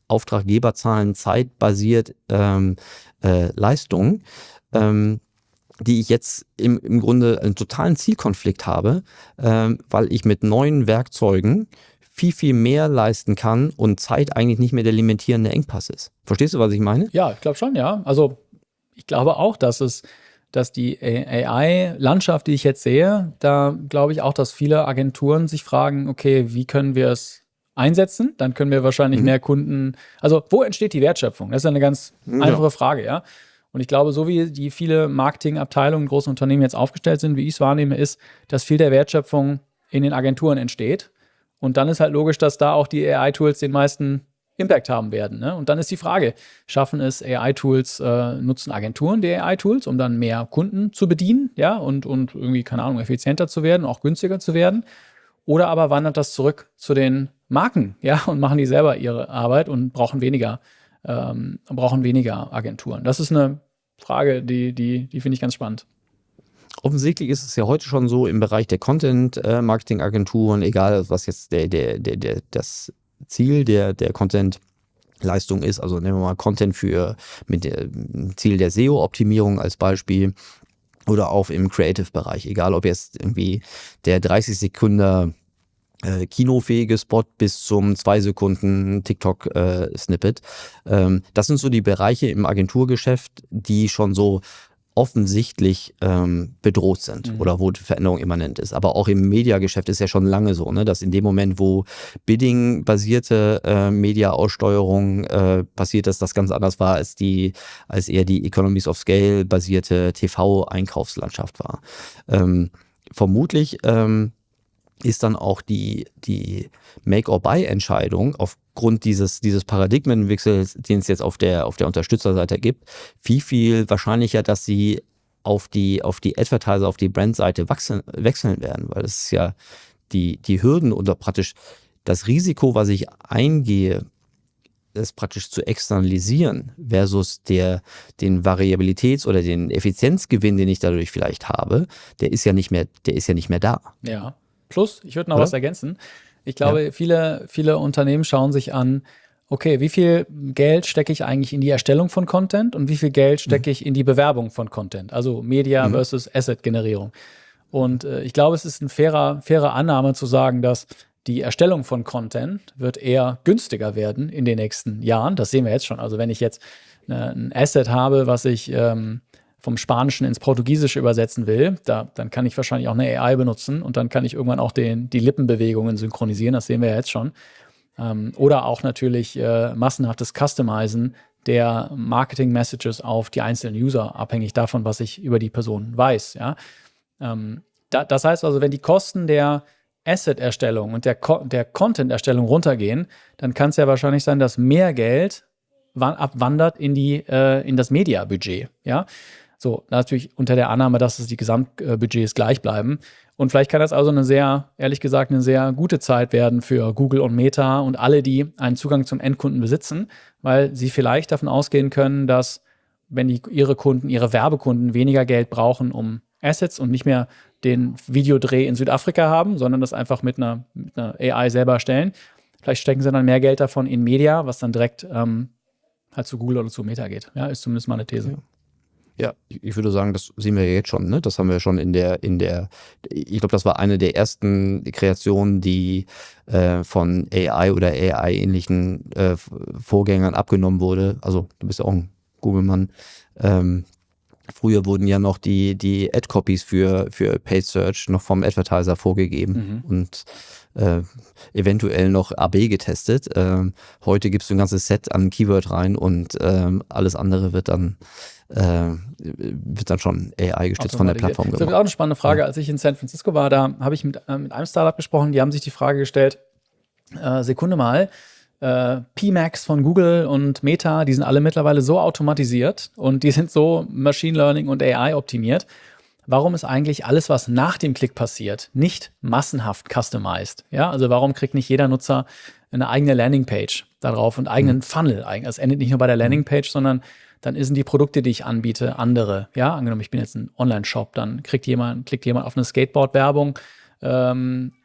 Auftraggeber zahlen zeitbasiert ähm, äh, Leistungen, ähm, die ich jetzt im, im Grunde einen totalen Zielkonflikt habe, ähm, weil ich mit neuen Werkzeugen viel, viel mehr leisten kann und Zeit eigentlich nicht mehr der limitierende Engpass ist. Verstehst du, was ich meine? Ja, ich glaube schon, ja. Also ich glaube auch, dass es, dass die A I-Landschaft, die ich jetzt sehe, da glaube ich auch, dass viele Agenturen sich fragen, okay, wie können wir es einsetzen? Dann können wir wahrscheinlich Mhm. mehr Kunden, also wo entsteht die Wertschöpfung? Das ist eine ganz Ja. einfache Frage, ja. Und ich glaube, so wie die viele Marketingabteilungen, großen Unternehmen jetzt aufgestellt sind, wie ich es wahrnehme, ist, dass viel der Wertschöpfung in den Agenturen entsteht. Und dann ist halt logisch, dass da auch die A I-Tools den meisten Impact haben werden. Ne? Und dann ist die Frage, schaffen es A I-Tools, äh, nutzen Agenturen die A I-Tools, um dann mehr Kunden zu bedienen, ja, und, und irgendwie, keine Ahnung, effizienter zu werden, auch günstiger zu werden? Oder aber wandert das zurück zu den Marken, ja, und machen die selber ihre Arbeit und brauchen weniger, ähm, brauchen weniger Agenturen? Das ist eine Frage, die, die, die finde ich ganz spannend. Offensichtlich ist es ja heute schon so im Bereich der Content-Marketing-Agenturen, egal was jetzt der, der, der, der, das Ziel der, der Content-Leistung ist, also nehmen wir mal Content für mit dem Ziel der S E O-Optimierung als Beispiel oder auch im Creative-Bereich, egal ob jetzt irgendwie der dreißig Sekunden äh, kinofähige Spot bis zum zwei Sekunden TikTok-Snippet. Ähm, das sind so die Bereiche im Agenturgeschäft, die schon so offensichtlich ähm, bedroht sind Mhm. oder wo die Veränderung immanent ist. Aber auch im Mediageschäft ist ja schon lange so, ne, dass in dem Moment, wo Bidding-basierte äh, Media-Aussteuerung äh, passiert ist, das ganz anders war als die, als eher die Economies of Scale-basierte T V-Einkaufslandschaft war. Ähm, vermutlich ähm, ist dann auch die, die Make-or-Buy-Entscheidung aufgrund dieses, dieses Paradigmenwechsels, den es jetzt auf der, auf der Unterstützerseite gibt, viel, viel wahrscheinlicher, dass sie auf die, auf die Advertiser, auf die Brandseite wachsen, wechseln werden, weil es ist ja die, die Hürden oder praktisch das Risiko, was ich eingehe, das praktisch zu externalisieren versus der, den Variabilitäts- oder den Effizienzgewinn, den ich dadurch vielleicht habe, der ist ja nicht mehr, der ist ja nicht mehr da. Ja. Plus, ich würde noch Oder? was ergänzen. Ich glaube, viele, viele Unternehmen schauen sich an, okay, wie viel Geld stecke ich eigentlich in die Erstellung von Content und wie viel Geld stecke ich in die Bewerbung von Content, also Media Mhm. versus Asset-Generierung. Und äh, ich glaube, es ist eine faire, faire Annahme zu sagen, dass die Erstellung von Content wird eher günstiger werden in den nächsten Jahren. Das sehen wir jetzt schon. Also wenn ich jetzt eine, ein Asset habe, was ich ähm, vom Spanischen ins Portugiesische übersetzen will, da, dann kann ich wahrscheinlich auch eine A I benutzen und dann kann ich irgendwann auch den, die Lippenbewegungen synchronisieren. Das sehen wir ja jetzt schon. Ähm, oder auch natürlich äh, massenhaftes Customizen der Marketing-Messages auf die einzelnen User, abhängig davon, was ich über die Person weiß. Ja? Ähm, da, das heißt also, wenn die Kosten der Asset-Erstellung und der, Co- der Content-Erstellung runtergehen, dann kann es ja wahrscheinlich sein, dass mehr Geld wa- abwandert in, die, äh, in das Media-Budget. Ja? So, natürlich unter der Annahme, dass es die Gesamtbudgets gleich bleiben. Und vielleicht kann das also eine sehr, ehrlich gesagt, eine sehr gute Zeit werden für Google und Meta und alle, die einen Zugang zum Endkunden besitzen, weil sie vielleicht davon ausgehen können, dass, wenn die, ihre Kunden, ihre Werbekunden weniger Geld brauchen, um Assets und nicht mehr den Videodreh in Südafrika haben, sondern das einfach mit einer, mit einer A I selber erstellen. Vielleicht stecken sie dann mehr Geld davon in Media, was dann direkt ähm, halt zu Google oder zu Meta geht. Ja, ist zumindest mal eine These. Ja. Ja, ich würde sagen, das sehen wir jetzt schon, ne? Das haben wir schon in der, in der, ich glaube, das war eine der ersten Kreationen, die äh, von A I oder A I-ähnlichen äh, Vorgängern abgenommen wurde. Also, du bist ja auch ein Google-Mann. Ähm, früher wurden ja noch die, die Ad-Copies für, für Paid Search noch vom Advertiser vorgegeben Mhm. und äh, eventuell noch A B getestet. Ähm, heute gibst du ein ganzes Set an Keyword rein und ähm, alles andere wird dann äh, wird dann schon A I gestützt von der Plattform Das ist auch gemacht. eine spannende Frage. Als ich in San Francisco war, da habe ich mit, äh, mit einem Startup gesprochen, die haben sich die Frage gestellt, äh, Sekunde mal, äh, P MAX von Google und Meta, die sind alle mittlerweile so automatisiert und die sind so Machine Learning und A I optimiert. Warum ist eigentlich alles, was nach dem Klick passiert, nicht massenhaft customized? Ja, also warum kriegt nicht jeder Nutzer eine eigene Landingpage darauf und eigenen Funnel? Es endet nicht nur bei der Landingpage, sondern dann sind die Produkte, die ich anbiete, andere. Ja, angenommen, ich bin jetzt ein Online-Shop, dann kriegt jemand, klickt jemand auf eine Skateboard-Werbung, ähm,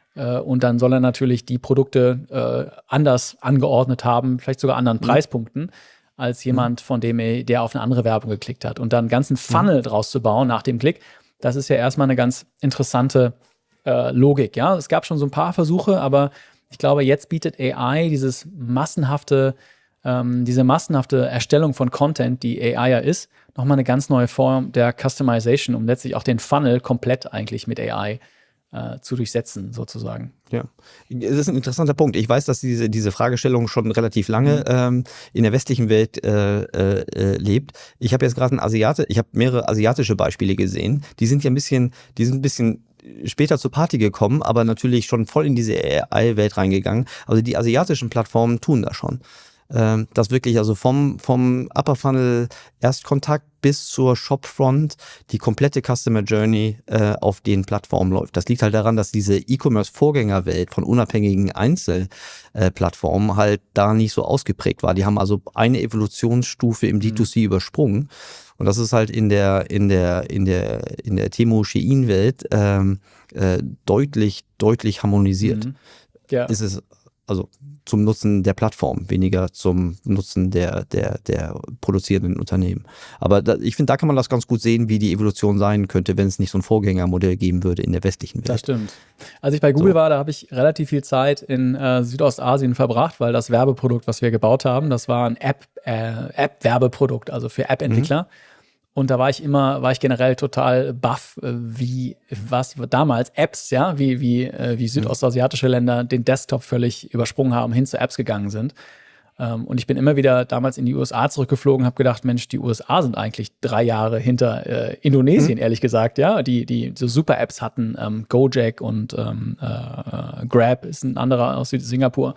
Äh, und dann soll er natürlich die Produkte äh, anders angeordnet haben, vielleicht sogar anderen mhm. Preispunkten, als jemand, von dem er, der auf eine andere Werbung geklickt hat. Und dann einen ganzen Funnel mhm. draus zu bauen nach dem Klick, das ist ja erstmal eine ganz interessante äh, Logik. Ja? Es gab schon so ein paar Versuche, aber ich glaube, jetzt bietet A I dieses massenhafte, ähm, diese massenhafte Erstellung von Content, die A I ja ist, nochmal eine ganz neue Form der Customization, um letztlich auch den Funnel komplett eigentlich mit A I äh, zu durchsetzen, sozusagen. Ja, es ist ein interessanter Punkt. Ich weiß, dass diese, diese Fragestellung schon relativ lange mhm. ähm, in der westlichen Welt äh, äh, lebt. Ich habe jetzt gerade ein Asiate, ich habe mehrere asiatische Beispiele gesehen. Die sind ja ein bisschen, die sind ein bisschen später zur Party gekommen, aber natürlich schon voll in diese A I-Welt reingegangen. Also die asiatischen Plattformen tun das schon. Ähm, das wirklich, also vom, vom Upper Funnel Erstkontakt bis zur Shopfront die komplette Customer Journey äh, auf den Plattformen läuft. Das liegt halt daran, dass diese E-Commerce-Vorgängerwelt von unabhängigen Einzelplattformen äh, halt da nicht so ausgeprägt war. Die haben also eine Evolutionsstufe im D zwei C mhm. übersprungen. Und das ist halt in der, in der, in der, in der Temu-Shein-Welt ähm, äh, deutlich, deutlich harmonisiert. Mhm. Ja. Ist es also zum Nutzen der Plattform, weniger zum Nutzen der, der, der produzierenden Unternehmen. Aber da, ich finde, da kann man das ganz gut sehen, wie die Evolution sein könnte, wenn es nicht so ein Vorgängermodell geben würde in der westlichen Welt. Das stimmt. Als ich bei Google so. war, da habe ich relativ viel Zeit in äh, Südostasien verbracht, weil das Werbeprodukt, was wir gebaut haben, das war ein App, äh, App-Werbeprodukt, also für App-Entwickler. Mhm. Und da war ich immer, war ich generell total baff, wie, was damals Apps, ja, wie, wie, wie südostasiatische Länder den Desktop völlig übersprungen haben, hin zu Apps gegangen sind. Und ich bin immer wieder damals in die U S A zurückgeflogen, habe gedacht, Mensch, die U S A sind eigentlich drei Jahre hinter äh, Indonesien, mhm. ehrlich gesagt, ja, die, die so super Apps hatten, ähm, Gojek und ähm, äh, Grab ist ein anderer aus Singapur.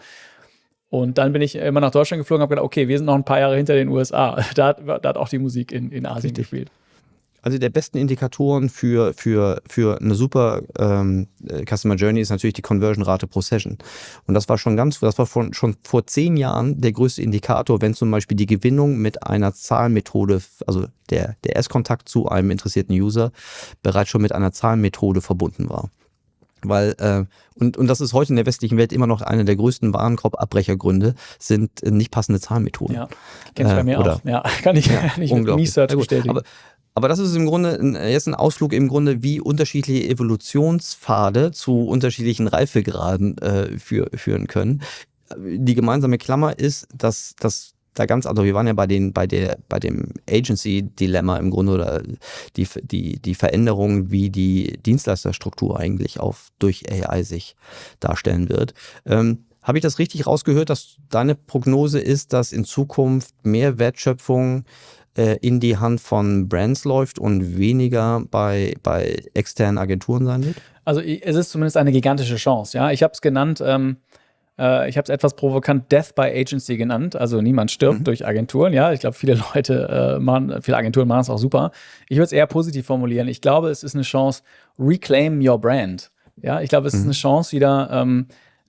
Und dann bin ich immer nach Deutschland geflogen und habe gedacht, okay, wir sind noch ein paar Jahre hinter den U S A. Da hat, da hat auch die Musik in, in Asien Richtig. gespielt. Also der besten Indikatoren für, für, für eine super ähm, Customer Journey ist natürlich die Conversion-Rate pro Session. Und das war schon ganz, das war von, schon vor zehn Jahren der größte Indikator, wenn zum Beispiel die Gewinnung mit einer Zahlmethode, also der, der Erstkontakt zu einem interessierten User, bereits schon mit einer Zahlmethode verbunden war. Weil, äh, und, und das ist heute in der westlichen Welt immer noch einer der größten Warenkorbabbrechergründe, sind äh, nicht passende Zahlmethoden. Ja, kenne ich bei mir äh, auch. Ja, kann ich, ja, kann ich mit Research bestätigen. Aber, aber das ist im Grunde ein, jetzt ein Ausflug im Grunde, wie unterschiedliche Evolutionspfade zu unterschiedlichen Reifegraden äh, für, führen können. Die gemeinsame Klammer ist, dass das da ganz andere, wir waren ja bei den, bei der, bei dem Agency-Dilemma im Grunde oder die, die, die Veränderung, wie die Dienstleisterstruktur eigentlich auf, durch A I sich darstellen wird. Ähm, habe ich das richtig rausgehört, dass deine Prognose ist, dass in Zukunft mehr Wertschöpfung äh, in die Hand von Brands läuft und weniger bei, bei externen Agenturen sein wird? Also es ist zumindest eine gigantische Chance, ja. Ich habe es genannt, ähm ich habe es etwas provokant Death by Agency genannt, also niemand stirbt mhm. durch Agenturen, ja, ich glaube, viele Leute, äh, machen, viele Agenturen machen es auch super. Ich würde es eher positiv formulieren. Ich glaube, es ist eine Chance, reclaim your brand, ja, ich glaube, es mhm. ist eine Chance wieder, ähm,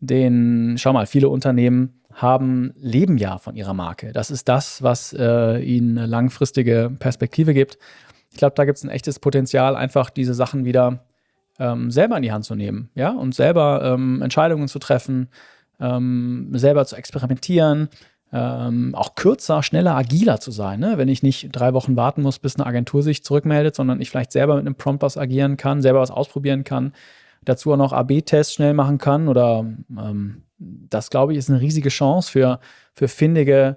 den, schau mal, viele Unternehmen haben, leben ja von ihrer Marke. Das ist das, was äh, ihnen eine langfristige Perspektive gibt. Ich glaube, da gibt es ein echtes Potenzial, einfach diese Sachen wieder ähm, selber in die Hand zu nehmen, ja, und selber ähm, Entscheidungen zu treffen, Ähm, selber zu experimentieren, ähm, auch kürzer, schneller, agiler zu sein, ne? Wenn ich nicht drei Wochen warten muss, bis eine Agentur sich zurückmeldet, sondern ich vielleicht selber mit einem Prompt was agieren kann, selber was ausprobieren kann, dazu auch noch A B Tests schnell machen kann oder ähm, das, glaube ich, ist eine riesige Chance für, für findige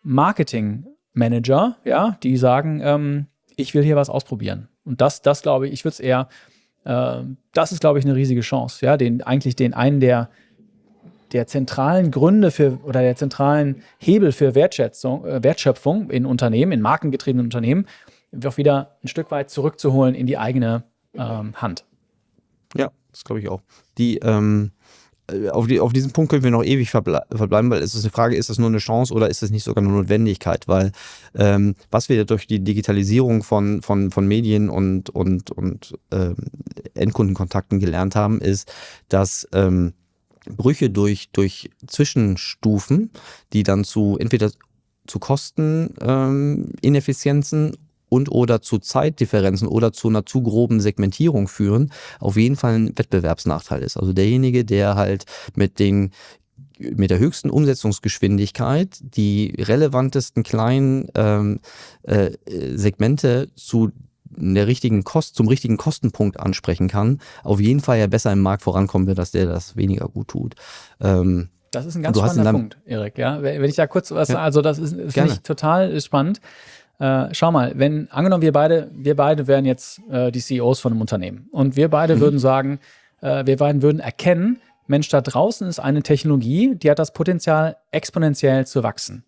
Marketing-Manager, ja, die sagen, ähm, ich will hier was ausprobieren. Und das, das glaube ich, ich würde es eher, äh, das ist, glaube ich, eine riesige Chance, ja, den, eigentlich den einen der der zentralen Gründe für oder der zentralen Hebel für Wertschätzung, äh, Wertschöpfung in Unternehmen, in markengetriebenen Unternehmen, auch wieder ein Stück weit zurückzuholen in die eigene ähm, Hand. Ja, das glaube ich auch. Die, ähm, auf, die, auf diesen Punkt können wir noch ewig verble- verbleiben, weil es ist eine Frage, ist das nur eine Chance oder ist es nicht sogar eine Notwendigkeit? Weil ähm, was wir durch die Digitalisierung von, von, von Medien und, und, und ähm, Endkundenkontakten gelernt haben, ist, dass ähm, Brüche durch, durch Zwischenstufen, die dann zu entweder zu Kosten, ähm, Ineffizienzen und oder zu Zeitdifferenzen oder zu einer zu groben Segmentierung führen, auf jeden Fall ein Wettbewerbsnachteil ist. Also derjenige, der halt mit den mit der höchsten Umsetzungsgeschwindigkeit die relevantesten kleinen ähm, äh, Segmente zu der richtigen Kost, zum richtigen Kostenpunkt ansprechen kann, auf jeden Fall ja besser im Markt vorankommen wird, dass der das weniger gut tut. Ähm, Das ist ein ganz du hast in spannender deinem- Punkt, Erik. Ja? Wenn wenn ich da kurz was, Ja. also das ist, das finde Gerne. ich total spannend. Äh, schau mal, wenn, angenommen wir beide, wir beide wären jetzt äh, die C E Os von einem Unternehmen und wir beide Mhm. würden sagen, äh, wir beiden würden erkennen, Mensch, da draußen ist eine Technologie, die hat das Potenzial, exponentiell zu wachsen.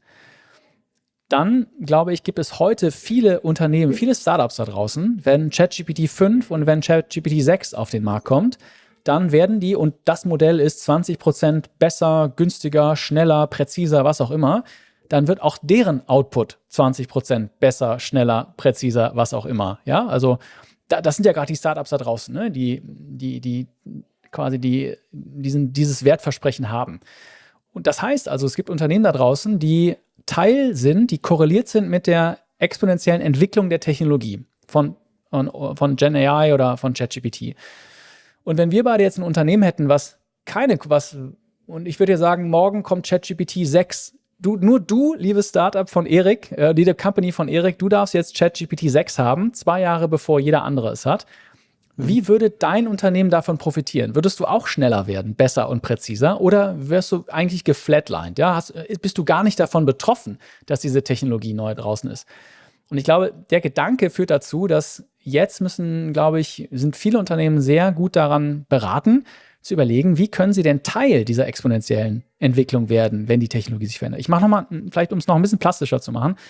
Dann, glaube ich, gibt es heute viele Unternehmen, viele Startups da draußen, wenn ChatGPT fünf und wenn ChatGPT sechs auf den Markt kommt, dann werden die, und das Modell ist zwanzig Prozent besser, günstiger, schneller, präziser, was auch immer, dann wird auch deren Output zwanzig Prozent besser, schneller, präziser, was auch immer. Ja, also da, das sind ja gerade die Startups da draußen, ne? die, die, die quasi die, diesen, dieses Wertversprechen haben. Und das heißt also, es gibt Unternehmen da draußen, die Teil sind, die korreliert sind mit der exponentiellen Entwicklung der Technologie von, von, von Gen A I oder von ChatGPT. Und wenn wir beide jetzt ein Unternehmen hätten, was keine, was, und ich würde ja sagen, morgen kommt ChatGPT sechs, du, nur du, liebes Startup von Erik, äh, die Company von Erik, du darfst jetzt ChatGPT sechs haben, zwei Jahre bevor jeder andere es hat. Wie würde dein Unternehmen davon profitieren? Würdest du auch schneller werden, besser und präziser? Oder wärst du eigentlich geflatlined? Ja? Hast, bist du gar nicht davon betroffen, dass diese Technologie neu draußen ist? Und ich glaube, der Gedanke führt dazu, dass jetzt müssen, glaube ich, sind viele Unternehmen sehr gut daran beraten, zu überlegen, wie können sie denn Teil dieser exponentiellen Entwicklung werden, wenn die Technologie sich verändert. Ich mache nochmal, vielleicht um es noch ein bisschen plastischer zu machen.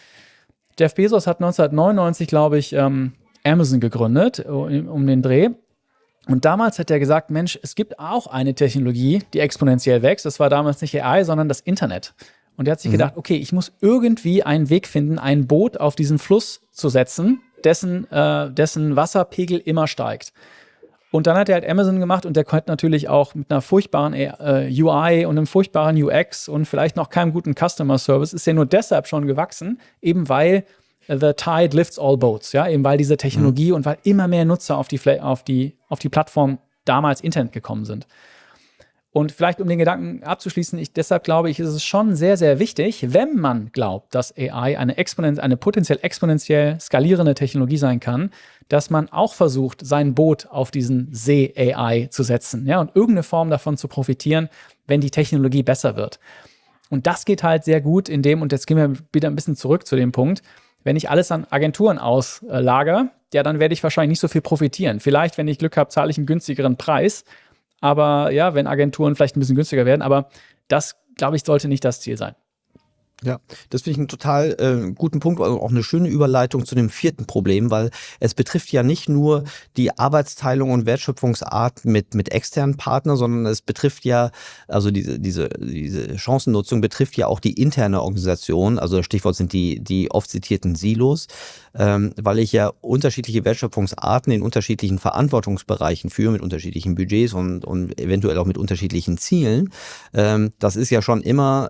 Jeff Bezos hat neunzehnhundertneunundneunzig, glaube ich, ähm, Amazon gegründet, um den Dreh. Und damals hat er gesagt, Mensch, es gibt auch eine Technologie, die exponentiell wächst. Das war damals nicht A I, sondern das Internet. Und er hat sich Mhm. gedacht, okay, ich muss irgendwie einen Weg finden, ein Boot auf diesen Fluss zu setzen, dessen, äh, dessen Wasserpegel immer steigt. Und dann hat er halt Amazon gemacht und der konnte natürlich auch mit einer furchtbaren äh, U I und einem furchtbaren U X und vielleicht noch keinem guten Customer Service, ist ja nur deshalb schon gewachsen, eben weil the tide lifts all boats, ja, eben weil diese Technologie mhm. und weil immer mehr Nutzer auf die, auf die, auf die Plattform damals Internet gekommen sind. Und vielleicht, um den Gedanken abzuschließen, ich, deshalb glaube ich, ist es schon sehr, sehr wichtig, wenn man glaubt, dass A I eine, exponent, eine potenziell exponentiell skalierende Technologie sein kann, dass man auch versucht, sein Boot auf diesen See-A I zu setzen, ja, und irgendeine Form davon zu profitieren, wenn die Technologie besser wird. Und das geht halt sehr gut in dem, und jetzt gehen wir wieder ein bisschen zurück zu dem Punkt, wenn ich alles an Agenturen auslager, ja, dann werde ich wahrscheinlich nicht so viel profitieren. Vielleicht, wenn ich Glück habe, zahle ich einen günstigeren Preis. Aber ja, wenn Agenturen vielleicht ein bisschen günstiger werden. Aber das, glaube ich, sollte nicht das Ziel sein. Ja, das finde ich einen total äh, guten Punkt, also auch eine schöne Überleitung zu dem vierten Problem, weil es betrifft ja nicht nur die Arbeitsteilung und Wertschöpfungsart mit mit externen Partnern, sondern es betrifft ja, also diese diese diese Chancennutzung betrifft ja auch die interne Organisation, also das Stichwort sind die die oft zitierten Silos, ähm, weil ich ja unterschiedliche Wertschöpfungsarten in unterschiedlichen Verantwortungsbereichen führe, mit unterschiedlichen Budgets und und eventuell auch mit unterschiedlichen Zielen. Ähm, das ist ja schon immer,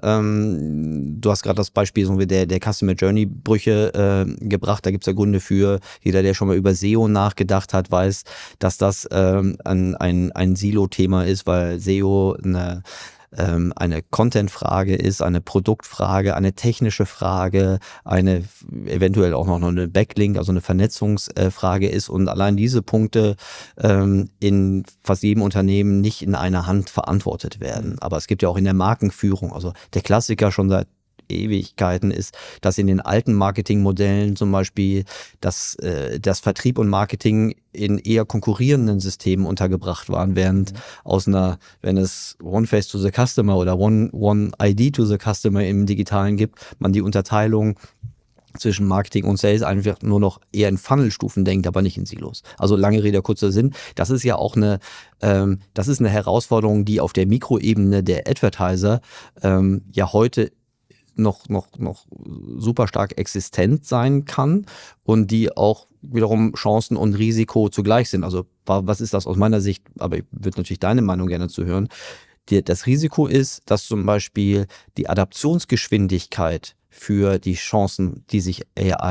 ähm, du hast gerade das Beispiel so wie der, der Customer Journey Brüche äh, gebracht, da gibt es ja Gründe für. Jeder, der schon mal über S E O nachgedacht hat, weiß, dass das ähm, ein, ein, ein Silo-Thema ist, weil S E O eine, ähm, eine Content-Frage ist, eine Produktfrage, eine technische Frage, eine eventuell auch noch eine Backlink, also eine Vernetzungsfrage ist, und allein diese Punkte ähm, in fast jedem Unternehmen nicht in einer Hand verantwortet werden. Aber es gibt ja auch in der Markenführung, also der Klassiker schon seit Ewigkeiten ist, dass in den alten Marketingmodellen zum Beispiel das, äh, das Vertrieb und Marketing in eher konkurrierenden Systemen untergebracht waren, während mhm. aus einer, wenn es One Face to the Customer oder One, One I D to the Customer im Digitalen gibt, man die Unterteilung zwischen Marketing und Sales einfach nur noch eher in Funnelstufen denkt, aber nicht in Silos. Also lange Rede, kurzer Sinn. Das ist ja auch eine, ähm, das ist eine Herausforderung, die auf der Mikroebene der Advertiser ähm, ja heute noch, noch, noch super stark existent sein kann und die auch wiederum Chancen und Risiko zugleich sind. Also was ist das aus meiner Sicht, aber ich würde natürlich deine Meinung gerne zu hören. Die, das Risiko ist, dass zum Beispiel die Adaptionsgeschwindigkeit für die Chancen, die sich A I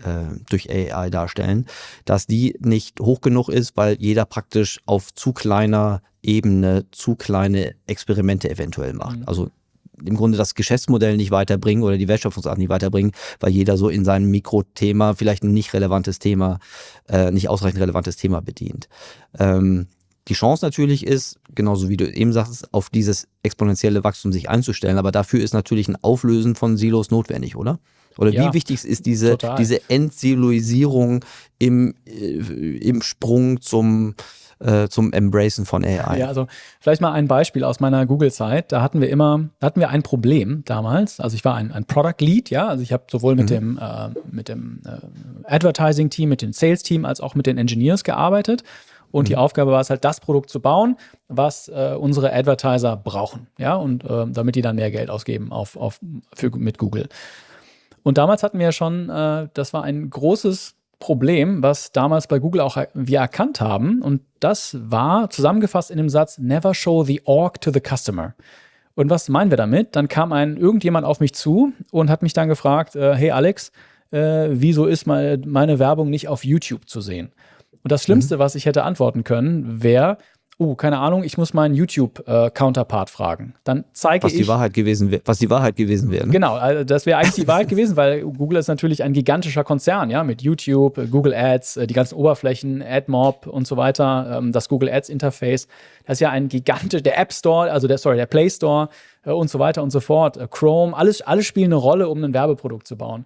äh, durch A I darstellen, dass die nicht hoch genug ist, weil jeder praktisch auf zu kleiner Ebene zu kleine Experimente eventuell macht. Mhm. Also im Grunde das Geschäftsmodell nicht weiterbringen oder die Wertschöpfungsart nicht weiterbringen, weil jeder so in seinem Mikrothema vielleicht ein nicht relevantes Thema, äh, nicht ausreichend relevantes Thema bedient. Ähm, die Chance natürlich ist, genauso wie du eben sagst, auf dieses exponentielle Wachstum sich einzustellen, aber dafür ist natürlich ein Auflösen von Silos notwendig, oder? Oder ja, wie wichtig ist diese, diese Entsiloisierung im, äh, im Sprung zum zum Embracen von A I. Ja, also vielleicht mal ein Beispiel aus meiner Google-Zeit. Da hatten wir immer, da hatten wir ein Problem damals. Also ich war ein, ein Product Lead, ja. Also ich habe sowohl mit mhm. dem, äh, mit dem äh, Advertising-Team, mit dem Sales-Team als auch mit den Engineers gearbeitet. Und mhm. die Aufgabe war es halt, das Produkt zu bauen, was äh, unsere Advertiser brauchen, ja, und äh, damit die dann mehr Geld ausgeben auf, auf, für, mit Google. Und damals hatten wir ja schon, äh, das war ein großes Problem, was damals bei Google auch wir erkannt haben. Und das war zusammengefasst in dem Satz, never show the org to the customer. Und was meinen wir damit? Dann kam ein irgendjemand auf mich zu und hat mich dann gefragt, äh, hey Alex, äh, wieso ist meine, meine Werbung nicht auf YouTube zu sehen? Und das Schlimmste, mhm. was ich hätte antworten können, wäre, oh, keine Ahnung, ich muss meinen YouTube-Counterpart äh, fragen. Dann zeige was ich... Die Wahrheit gewesen wär, was die Wahrheit gewesen wäre. Ne? Genau, also das wäre eigentlich die Wahrheit gewesen, weil Google ist natürlich ein gigantischer Konzern, ja, mit YouTube, Google Ads, die ganzen Oberflächen, AdMob und so weiter, das Google Ads Interface. Das ist ja ein gigantischer, der App Store, also der, sorry, der Play Store äh, und so weiter und so fort, Chrome, alles, alles spielen eine Rolle, um ein Werbeprodukt zu bauen.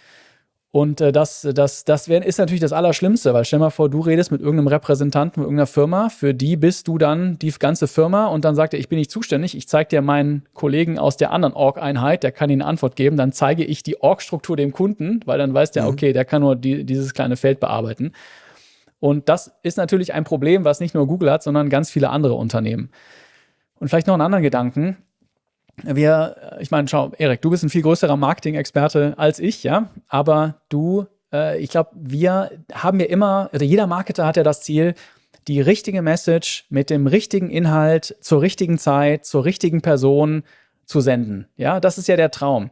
Und äh, das, das, das wär, ist natürlich das Allerschlimmste, weil stell mal vor, du redest mit irgendeinem Repräsentanten von irgendeiner Firma, für die bist du dann die ganze Firma und dann sagt er, ich bin nicht zuständig, ich zeige dir meinen Kollegen aus der anderen Org-Einheit, der kann Ihnen eine Antwort geben, dann zeige ich die Org-Struktur dem Kunden, weil dann weiß der, mhm. okay, der kann nur die, dieses kleine Feld bearbeiten. Und das ist natürlich ein Problem, was nicht nur Google hat, sondern ganz viele andere Unternehmen. Und vielleicht noch einen anderen Gedanken. Wir, ich meine, schau, Erik, du bist ein viel größerer Marketing-Experte als ich, ja, aber du, äh, ich glaube, wir haben ja immer, oder jeder Marketer hat ja das Ziel, die richtige Message mit dem richtigen Inhalt zur richtigen Zeit, zur richtigen Person zu senden, ja, das ist ja der Traum.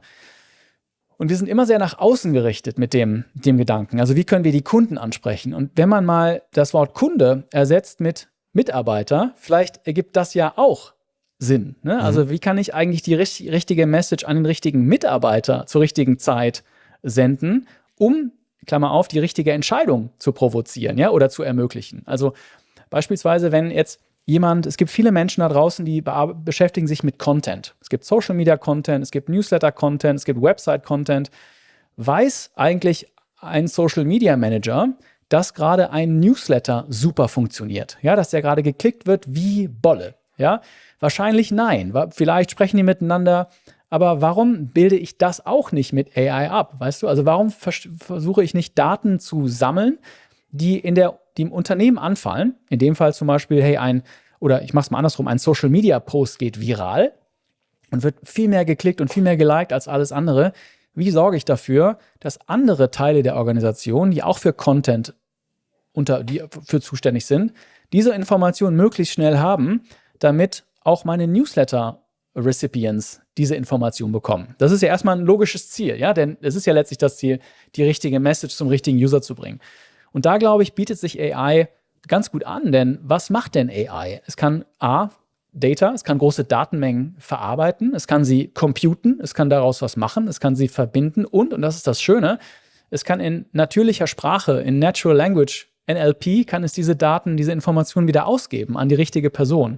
Und wir sind immer sehr nach außen gerichtet mit dem, dem Gedanken, also wie können wir die Kunden ansprechen? Und wenn man mal das Wort Kunde ersetzt mit Mitarbeiter, vielleicht ergibt das ja auch Sinn. Ne? Also wie kann ich eigentlich die richt- richtige Message an den richtigen Mitarbeiter zur richtigen Zeit senden, um, Klammer auf, die richtige Entscheidung zu provozieren, ja, oder zu ermöglichen. Also beispielsweise, wenn jetzt jemand, es gibt viele Menschen da draußen, die be- beschäftigen sich mit Content. Es gibt Social Media Content, es gibt Newsletter Content, es gibt Website Content. Weiß eigentlich ein Social Media Manager, dass gerade ein Newsletter super funktioniert, ja, dass der gerade geklickt wird wie Bolle, ja? Wahrscheinlich nein. Vielleicht sprechen die miteinander, aber warum bilde ich das auch nicht mit A I ab? Weißt du, also warum vers- versuche ich nicht Daten zu sammeln, die in der, die im Unternehmen anfallen? In dem Fall zum Beispiel, hey, ein, oder ich mache es mal andersrum, ein Social Media Post geht viral und wird viel mehr geklickt und viel mehr geliked als alles andere. Wie sorge ich dafür, dass andere Teile der Organisation, die auch für Content unter, die für zuständig sind, diese Informationen möglichst schnell haben, damit auch meine Newsletter-Recipients diese Information bekommen. Das ist ja erstmal ein logisches Ziel, ja, denn es ist ja letztlich das Ziel, die richtige Message zum richtigen User zu bringen. Und da, glaube ich, bietet sich A I ganz gut an, denn was macht denn A I? Es kann A, Data, es kann große Datenmengen verarbeiten, es kann sie computen, es kann daraus was machen, es kann sie verbinden und, und das ist das Schöne, es kann in natürlicher Sprache, in Natural Language, N L P, kann es diese Daten, diese Informationen wieder ausgeben an die richtige Person.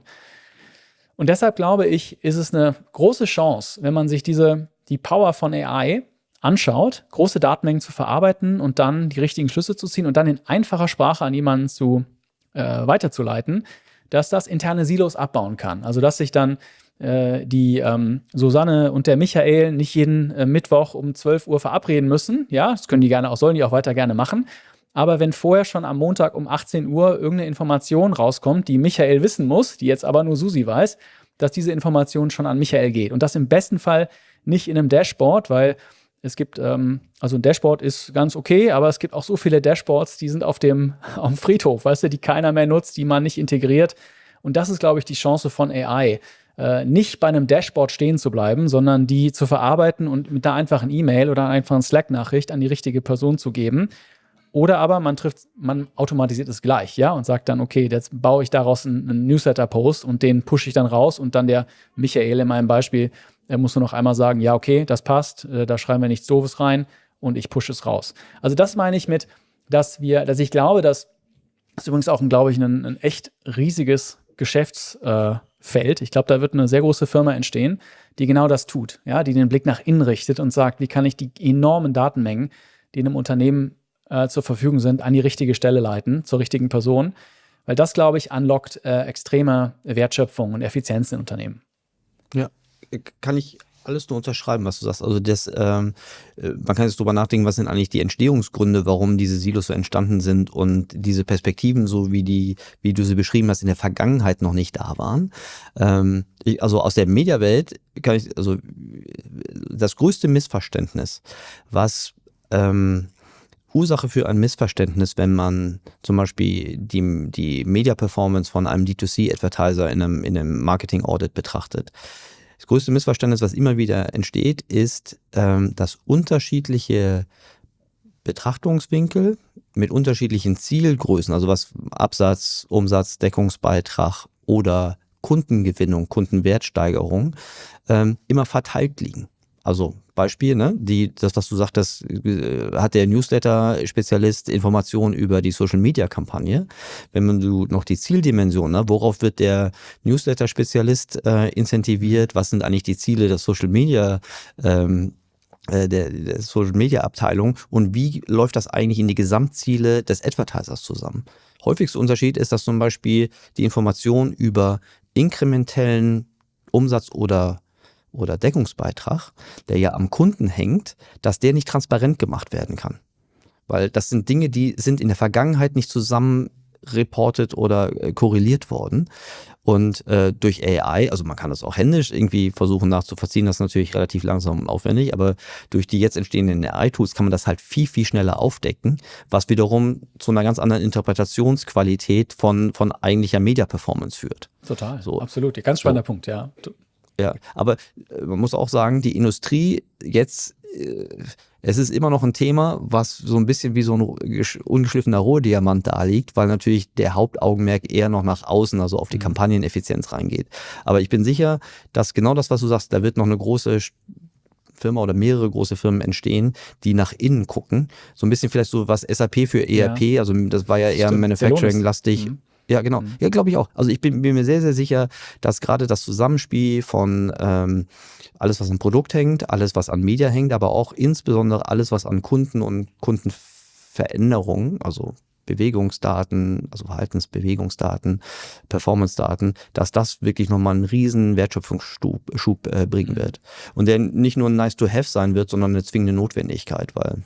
Und deshalb glaube ich, ist es eine große Chance, wenn man sich diese, die Power von A I anschaut, große Datenmengen zu verarbeiten und dann die richtigen Schlüsse zu ziehen und dann in einfacher Sprache an jemanden zu, äh, weiterzuleiten, dass das interne Silos abbauen kann. Also dass sich dann äh, die ähm, Susanne und der Michael nicht jeden äh, Mittwoch um zwölf Uhr verabreden müssen. Ja, das können die gerne auch, sollen die auch weiter gerne machen. Aber wenn vorher schon am Montag um achtzehn Uhr irgendeine Information rauskommt, die Michael wissen muss, die jetzt aber nur Susi weiß, dass diese Information schon an Michael geht. Und das im besten Fall nicht in einem Dashboard, weil es gibt, ähm, also ein Dashboard ist ganz okay, aber es gibt auch so viele Dashboards, die sind auf dem, auf dem Friedhof, weißt du, die keiner mehr nutzt, die man nicht integriert. Und das ist, glaube ich, die Chance von A I. äh, nicht bei einem Dashboard stehen zu bleiben, sondern die zu verarbeiten und mit einer einfachen E-Mail oder einer einfachen Slack-Nachricht an die richtige Person zu geben. Oder aber man trifft, man automatisiert es gleich, ja, und sagt dann, okay, jetzt baue ich daraus einen, einen Newsletter-Post und den pushe ich dann raus und dann der Michael in meinem Beispiel, der muss nur noch einmal sagen, ja, okay, das passt, äh, da schreiben wir nichts Doofes rein und ich pushe es raus. Also das meine ich mit, dass wir, dass ich glaube, dass das ist übrigens auch, ein, glaube ich, ein, ein echt riesiges Geschäftsfeld. Äh, ich glaube, da wird eine sehr große Firma entstehen, die genau das tut, ja, die den Blick nach innen richtet und sagt, wie kann ich die enormen Datenmengen, die in einem Unternehmen äh, zur Verfügung sind, an die richtige Stelle leiten, zur richtigen Person. Weil das, glaube ich, unlockt äh, extreme Wertschöpfung und Effizienz in Unternehmen. Ja, kann ich alles nur unterschreiben, was du sagst. Also das, ähm, man kann jetzt drüber nachdenken, was sind eigentlich die Entstehungsgründe, warum diese Silos so entstanden sind und diese Perspektiven, so wie die, wie du sie beschrieben hast, in der Vergangenheit noch nicht da waren. Ähm, ich, also aus der Mediawelt kann ich, also das größte Missverständnis, was ähm, Ursache für ein Missverständnis, wenn man zum Beispiel die, die Media-Performance von einem D zwei C-Advertiser in einem, in einem Marketing-Audit betrachtet. Das größte Missverständnis, was immer wieder entsteht, ist, ähm, dass unterschiedliche Betrachtungswinkel mit unterschiedlichen Zielgrößen, also was Absatz, Umsatz, Deckungsbeitrag oder Kundengewinnung, Kundenwertsteigerung, ähm, immer verteilt liegen. Also Beispiel, ne, die, das, was du sagtest, hat der Newsletter-Spezialist Informationen über die Social-Media-Kampagne. Wenn man du noch die Zieldimension, ne, worauf wird der Newsletter-Spezialist äh, incentiviert, was sind eigentlich die Ziele der Social-Media ähm, der, der Social-Media-Abteilung und wie läuft das eigentlich in die Gesamtziele des Advertisers zusammen? Häufigster Unterschied ist, dass zum Beispiel die Information über inkrementellen Umsatz oder oder Deckungsbeitrag, der ja am Kunden hängt, dass der nicht transparent gemacht werden kann. Weil das sind Dinge, die sind in der Vergangenheit nicht zusammen reportet oder äh, korreliert worden. Und äh, durch A I, also man kann das auch händisch irgendwie versuchen nachzuvollziehen, das ist natürlich relativ langsam und aufwendig, aber durch die jetzt entstehenden A I-Tools kann man das halt viel, viel schneller aufdecken, was wiederum zu einer ganz anderen Interpretationsqualität von, von eigentlicher Media-Performance führt. Total, so. Absolut. Ganz spannender so. Punkt, ja. Ja, aber man muss auch sagen, die Industrie jetzt, äh, es ist immer noch ein Thema, was so ein bisschen wie so ein ungeschliffener Rohdiamant da liegt, weil natürlich der Hauptaugenmerk eher noch nach außen, also auf die Kampagneneffizienz reingeht. Aber ich bin sicher, dass genau das, was du sagst, da wird noch eine große Firma oder mehrere große Firmen entstehen, die nach innen gucken. So ein bisschen vielleicht so was S A P für E R P, ja. Also das war ja eher Manufacturing-lastig. Mhm. Ja, genau. Mhm. Ja, glaube ich auch. Also ich bin, bin mir sehr, sehr sicher, dass gerade das Zusammenspiel von ähm, alles, was am Produkt hängt, alles, was an Media hängt, aber auch insbesondere alles, was an Kunden und Kundenveränderungen, also Bewegungsdaten, also Verhaltensbewegungsdaten, Performance-Daten, dass das wirklich nochmal einen riesen Wertschöpfungsschub Schub, äh, bringen wird. Und der nicht nur ein Nice-to-have sein wird, sondern eine zwingende Notwendigkeit, weil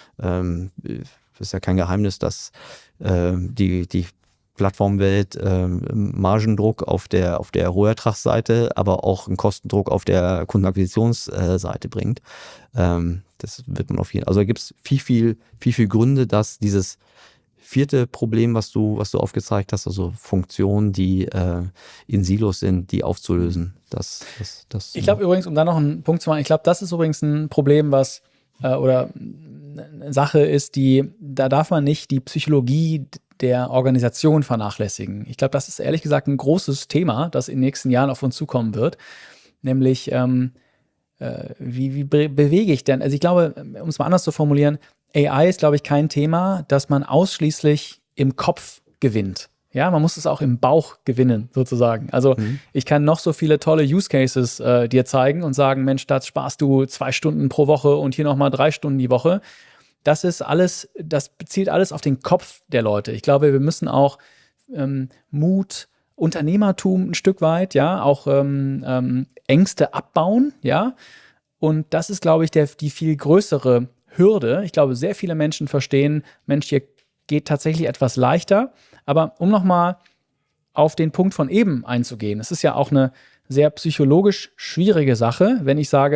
ähm, es ist ja kein Geheimnis, dass äh, die, die Plattformwelt äh, Margendruck auf der, auf der Rohertragsseite, aber auch einen Kostendruck auf der Kundenakquisitionsseite bringt. Ähm, das wird man auf jeden Fall. Also da gibt es viel, viel, viel, viel Gründe, dass dieses vierte Problem, was du, was du aufgezeigt hast, also Funktionen, die äh, in Silos sind, die aufzulösen. Das, das, das, ich glaube übrigens, um da noch einen Punkt zu machen, ich glaube, das ist übrigens ein Problem, was äh, oder eine Sache ist, die, da darf man nicht die Psychologie der Organisation vernachlässigen. Ich glaube, das ist ehrlich gesagt ein großes Thema, das in den nächsten Jahren auf uns zukommen wird. Nämlich, ähm, äh, wie, wie be- bewege ich denn? Also ich glaube, um es mal anders zu formulieren, A I ist, glaube ich, kein Thema, das man ausschließlich im Kopf gewinnt. Ja, man muss es auch im Bauch gewinnen, sozusagen. Also mhm. ich kann noch so viele tolle Use Cases äh, dir zeigen und sagen, Mensch, da sparst du zwei Stunden pro Woche und hier nochmal drei Stunden die Woche. Das ist alles, das bezielt alles auf den Kopf der Leute. Ich glaube, wir müssen auch ähm, Mut, Unternehmertum ein Stück weit, ja, auch ähm, ähm, Ängste abbauen, ja. Und das ist, glaube ich, der, die viel größere Hürde. Ich glaube, sehr viele Menschen verstehen, Mensch, hier geht tatsächlich etwas leichter. Aber um nochmal auf den Punkt von eben einzugehen, es ist ja auch eine sehr psychologisch schwierige Sache, wenn ich sage,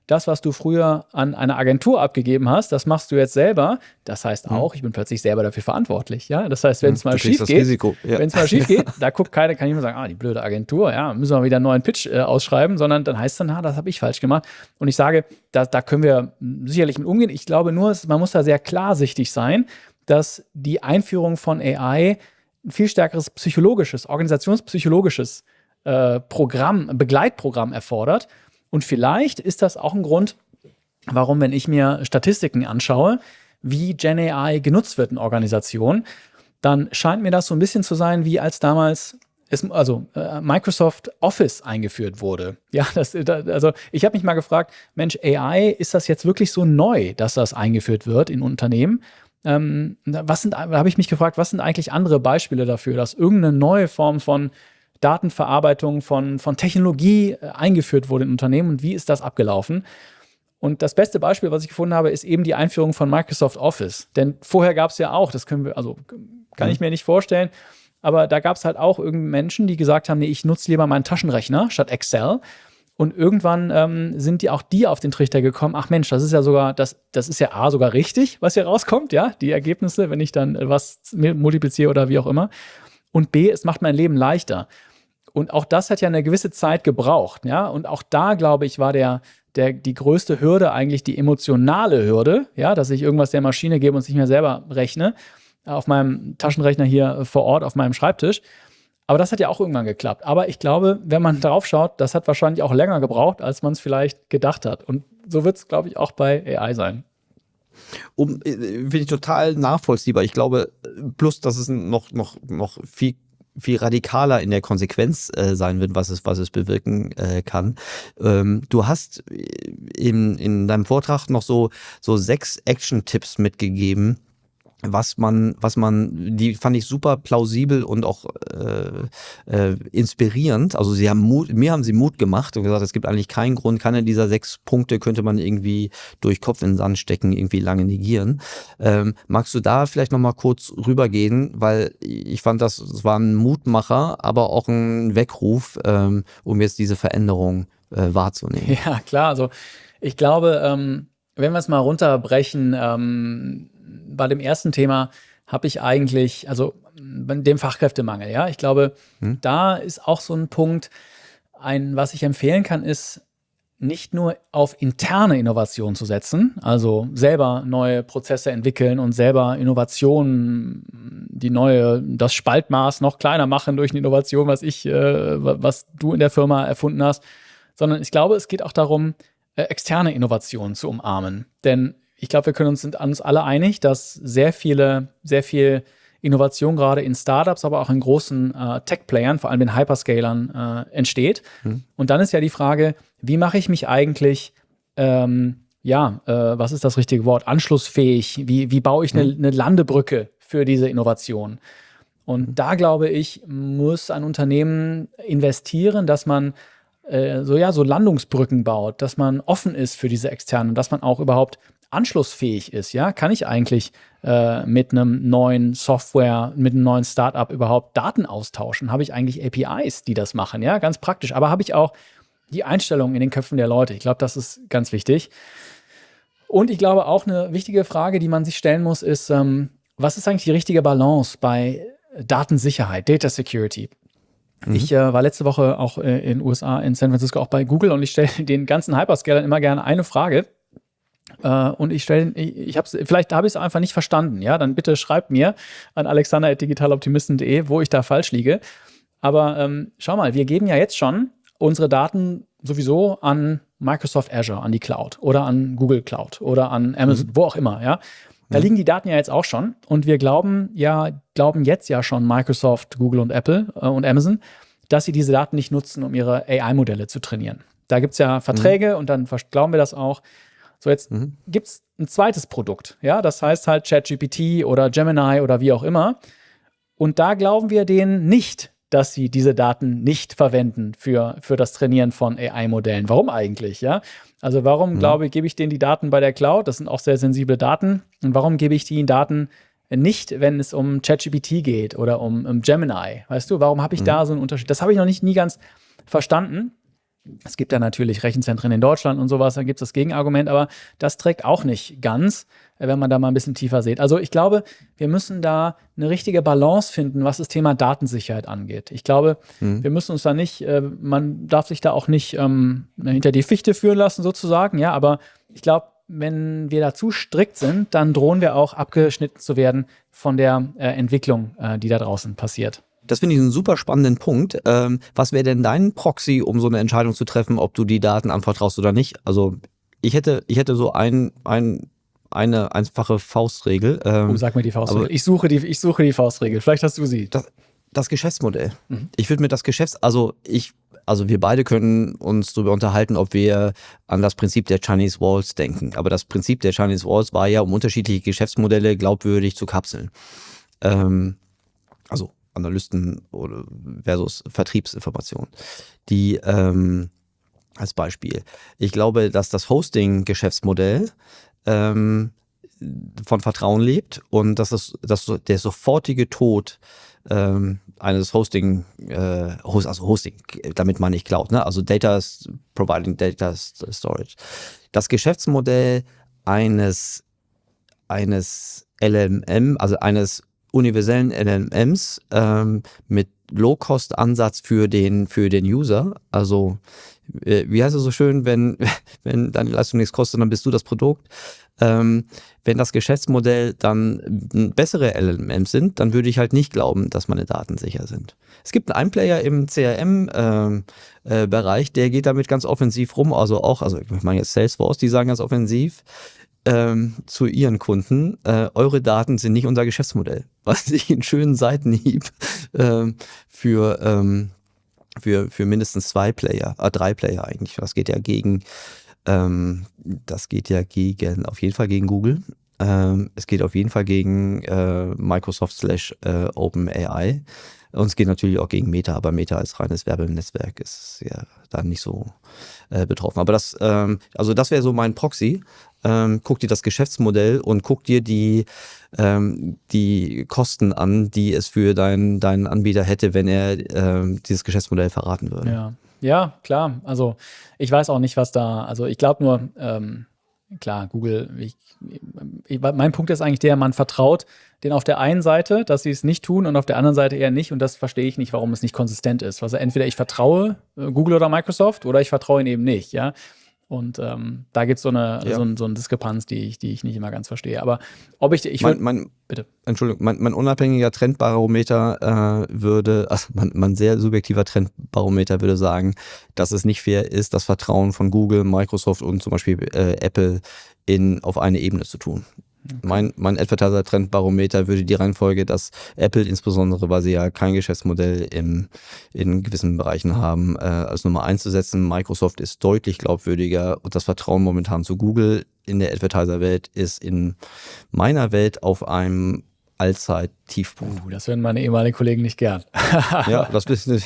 das, was du früher an eine Agentur abgegeben hast, das machst du jetzt selber. Das heißt auch, ich bin plötzlich selber dafür verantwortlich. Ja? Das heißt, wenn es mal schief geht, ja. wenn es mal schief geht, da guckt keiner, kann niemand sagen, ah, die blöde Agentur, ja, müssen wir wieder einen neuen Pitch äh, ausschreiben, sondern dann heißt es dann, ah, das habe ich falsch gemacht. Und ich sage, da, da können wir sicherlich mit umgehen. Ich glaube nur, man muss da sehr klarsichtig sein, dass die Einführung von A I ein viel stärkeres psychologisches, organisationspsychologisches äh, Programm, Begleitprogramm erfordert. Und vielleicht ist das auch ein Grund, warum, wenn ich mir Statistiken anschaue, wie Gen A I genutzt wird in Organisationen, dann scheint mir das so ein bisschen zu sein, wie als damals es, also äh, Microsoft Office eingeführt wurde. Ja, das, da, also ich habe mich mal gefragt, Mensch, A I, ist das jetzt wirklich so neu, dass das eingeführt wird in Unternehmen? Ähm, was sind, da habe ich mich gefragt, was sind eigentlich andere Beispiele dafür, dass irgendeine neue Form von Datenverarbeitung, von, von Technologie äh, eingeführt wurde in Unternehmen und wie ist das abgelaufen? Und das beste Beispiel, was ich gefunden habe, ist eben die Einführung von Microsoft Office. Denn vorher gab es ja auch, das können wir, also kann ich mir nicht vorstellen, aber da gab es halt auch irgendwie Menschen, die gesagt haben, nee, ich nutze lieber meinen Taschenrechner statt Excel. Und irgendwann ähm, sind die auch die auf den Trichter gekommen, ach Mensch, das ist ja sogar, das, das ist ja A, sogar richtig, was hier rauskommt, ja, die Ergebnisse, wenn ich dann was multipliziere oder wie auch immer. Und B, es macht mein Leben leichter. Und auch das hat ja eine gewisse Zeit gebraucht, ja. Und auch da, glaube ich, war der, der, die größte Hürde eigentlich die emotionale Hürde, ja, dass ich irgendwas der Maschine gebe und es nicht mehr selber rechne, auf meinem Taschenrechner hier vor Ort, auf meinem Schreibtisch. Aber das hat ja auch irgendwann geklappt. Aber ich glaube, wenn man drauf schaut, das hat wahrscheinlich auch länger gebraucht, als man es vielleicht gedacht hat. Und so wird es, glaube ich, auch bei A I sein. Um, finde ich total nachvollziehbar. Ich glaube, plus, dass es noch, noch, noch viel, viel radikaler in der Konsequenz äh, sein wird, was es, was es bewirken äh, kann. Ähm, du hast in, in deinem Vortrag noch so, so sechs Action-Tipps mitgegeben, was man, was man, die fand ich super plausibel und auch äh, äh, inspirierend. Also sie haben Mut, mir haben sie Mut gemacht und gesagt, es gibt eigentlich keinen Grund, keine dieser sechs Punkte könnte man irgendwie durch Kopf in den Sand stecken, irgendwie lange negieren. Ähm, magst du da vielleicht nochmal kurz rübergehen, weil ich fand, das, das war ein Mutmacher, aber auch ein Weckruf, ähm, um jetzt diese Veränderung äh, wahrzunehmen. Ja, klar. Also ich glaube, ähm, wenn wir es mal runterbrechen, ähm, bei dem ersten Thema habe ich eigentlich, also dem Fachkräftemangel, ja, ich glaube, hm. da ist auch so ein Punkt, ein, was ich empfehlen kann, ist, nicht nur auf interne Innovation zu setzen, also selber neue Prozesse entwickeln und selber Innovationen, die neue, das Spaltmaß noch kleiner machen durch eine Innovation, was ich, äh, was du in der Firma erfunden hast, sondern ich glaube, es geht auch darum, äh, externe Innovationen zu umarmen, denn ich glaube, wir können uns, sind uns alle einig, dass sehr viele, sehr viel Innovation gerade in Startups, aber auch in großen äh, Tech-Playern, vor allem den Hyperscalern, äh, entsteht. Hm. Und dann ist ja die Frage, wie mache ich mich eigentlich, ähm, ja, äh, was ist das richtige Wort, anschlussfähig? Wie, wie baue ich eine, hm. eine Landebrücke für diese Innovation? Und hm. da, glaube ich, muss ein Unternehmen investieren, dass man äh, so, ja, so Landungsbrücken baut, dass man offen ist für diese externen, dass man auch überhaupt anschlussfähig ist, ja, kann ich eigentlich äh, mit einem neuen Software, mit einem neuen Startup überhaupt Daten austauschen? Habe ich eigentlich A P Is, die das machen, ja, ganz praktisch. Aber habe ich auch die Einstellung in den Köpfen der Leute? Ich glaube, das ist ganz wichtig. Und ich glaube auch eine wichtige Frage, die man sich stellen muss, ist, ähm, was ist eigentlich die richtige Balance bei Datensicherheit, Data Security? Mhm. Ich äh, war letzte Woche auch äh, in den U S A, in San Francisco, auch bei Google und ich stelle den ganzen Hyperscalern immer gerne eine Frage. Uh, und ich stelle, ich, ich hab's, vielleicht habe ich es einfach nicht verstanden, ja, dann bitte schreibt mir an alexander at digitaloptimisten punkt de, wo ich da falsch liege. Aber ähm, schau mal, wir geben ja jetzt schon unsere Daten sowieso an Microsoft Azure, an die Cloud oder an Google Cloud oder an Amazon, mhm. wo auch immer, ja. Da mhm. liegen die Daten ja jetzt auch schon und wir glauben ja, glauben jetzt ja schon Microsoft, Google und Apple äh, und Amazon, dass sie diese Daten nicht nutzen, um ihre A I-Modelle zu trainieren. Da gibt es ja Verträge mhm. und dann glauben wir das auch. So, jetzt mhm. gibt es ein zweites Produkt, ja, das heißt halt ChatGPT oder Gemini oder wie auch immer. Und da glauben wir denen nicht, dass sie diese Daten nicht verwenden für, für das Trainieren von A I-Modellen. Warum eigentlich, ja? Also warum, mhm. glaube ich, gebe ich denen die Daten bei der Cloud? Das sind auch sehr sensible Daten. Und warum gebe ich die Daten nicht, wenn es um ChatGPT geht oder um, um Gemini? Weißt du, warum habe ich mhm. da so einen Unterschied? Das habe ich noch nicht nie ganz verstanden. Es gibt da natürlich Rechenzentren in Deutschland und sowas, dann gibt es das Gegenargument, aber das trägt auch nicht ganz, wenn man da mal ein bisschen tiefer sieht. Also ich glaube, wir müssen da eine richtige Balance finden, was das Thema Datensicherheit angeht. Ich glaube, mhm. wir müssen uns da nicht, äh, man darf sich da auch nicht ähm, hinter die Fichte führen lassen sozusagen, ja, aber ich glaube, wenn wir da zu strikt sind, dann drohen wir auch abgeschnitten zu werden von der äh, Entwicklung, äh, die da draußen passiert. Das finde ich einen super spannenden Punkt. Ähm, was wäre denn dein Proxy, um so eine Entscheidung zu treffen, ob du die Daten anvertraust oder nicht? Also ich hätte, ich hätte so ein, ein, eine einfache Faustregel. Ähm, oh, sag mir die Faustregel. Ich suche die, ich suche die Faustregel. Vielleicht hast du sie. Das, das Geschäftsmodell. Mhm. Ich würde mir das Geschäfts... Also ich... Also wir beide können uns darüber unterhalten, ob wir an das Prinzip der Chinese Walls denken. Aber das Prinzip der Chinese Walls war ja, um unterschiedliche Geschäftsmodelle glaubwürdig zu kapseln. Ähm, also Analysten versus Vertriebsinformationen. Die ähm, als Beispiel. Ich glaube, dass das Hosting-Geschäftsmodell ähm, von Vertrauen lebt und dass, es, dass der sofortige Tod ähm, eines Hosting, äh, Host, also Hosting, damit meine ich Cloud, ne? Also Data, Providing Data Storage. Das Geschäftsmodell eines, eines L M M, also eines universellen L M Ms ähm, mit Low-Cost-Ansatz für den, für den User. Also, äh, wie heißt es so schön, wenn, wenn deine Leistung nichts kostet, dann bist du das Produkt. Ähm, wenn das Geschäftsmodell dann bessere L M Ms sind, dann würde ich halt nicht glauben, dass meine Daten sicher sind. Es gibt einen Player im C R M-Bereich, äh, äh, der geht damit ganz offensiv rum, also auch, also ich meine jetzt Salesforce, die sagen ganz offensiv ähm, zu ihren Kunden, äh, eure Daten sind nicht unser Geschäftsmodell, was ich einen schönen Seitenhieb äh, für, ähm, für, für mindestens zwei Player, äh, drei Player eigentlich, das geht ja gegen Ähm, das geht ja gegen, auf jeden Fall gegen Google. Ähm, es geht auf jeden Fall gegen äh, Microsoft slash äh, OpenAI. Und es geht natürlich auch gegen Meta, aber Meta als reines Werbenetzwerk ist ja dann nicht so äh, betroffen. Aber das, ähm, also das wäre so mein Proxy. Ähm, guck dir das Geschäftsmodell und guck dir die, ähm, die Kosten an, die es für deinen deinen Anbieter hätte, wenn er ähm, dieses Geschäftsmodell verraten würde. Ja. Ja, klar. Also ich weiß auch nicht, was da, also ich glaube nur, ähm, klar, Google, ich, ich, mein Punkt ist eigentlich der, man vertraut denen auf der einen Seite, dass sie es nicht tun und auf der anderen Seite eher nicht und das verstehe ich nicht, warum es nicht konsistent ist. Also entweder ich vertraue äh, Google oder Microsoft oder ich vertraue ihnen eben nicht, ja. Und ähm, da gibt so es ja. so, ein, so eine Diskrepanz, die ich, die ich nicht immer ganz verstehe. Aber ob ich, ich mein, mein, bitte. Entschuldigung, mein, mein unabhängiger Trendbarometer äh, würde, also mein, mein sehr subjektiver Trendbarometer würde sagen, dass es nicht fair ist, das Vertrauen von Google, Microsoft und zum Beispiel äh, Apple in, auf eine Ebene zu tun. Okay. Mein, mein Advertiser-Trendbarometer würde die Reihenfolge, dass Apple insbesondere, weil sie ja kein Geschäftsmodell im, in gewissen Bereichen haben, äh, als Nummer eins zu setzen. Microsoft ist deutlich glaubwürdiger und das Vertrauen momentan zu Google in der Advertiser-Welt ist in meiner Welt auf einem Allzeit-Tiefpunkt. Uh, das hören meine ehemaligen Kollegen nicht gern. Ja, das wissen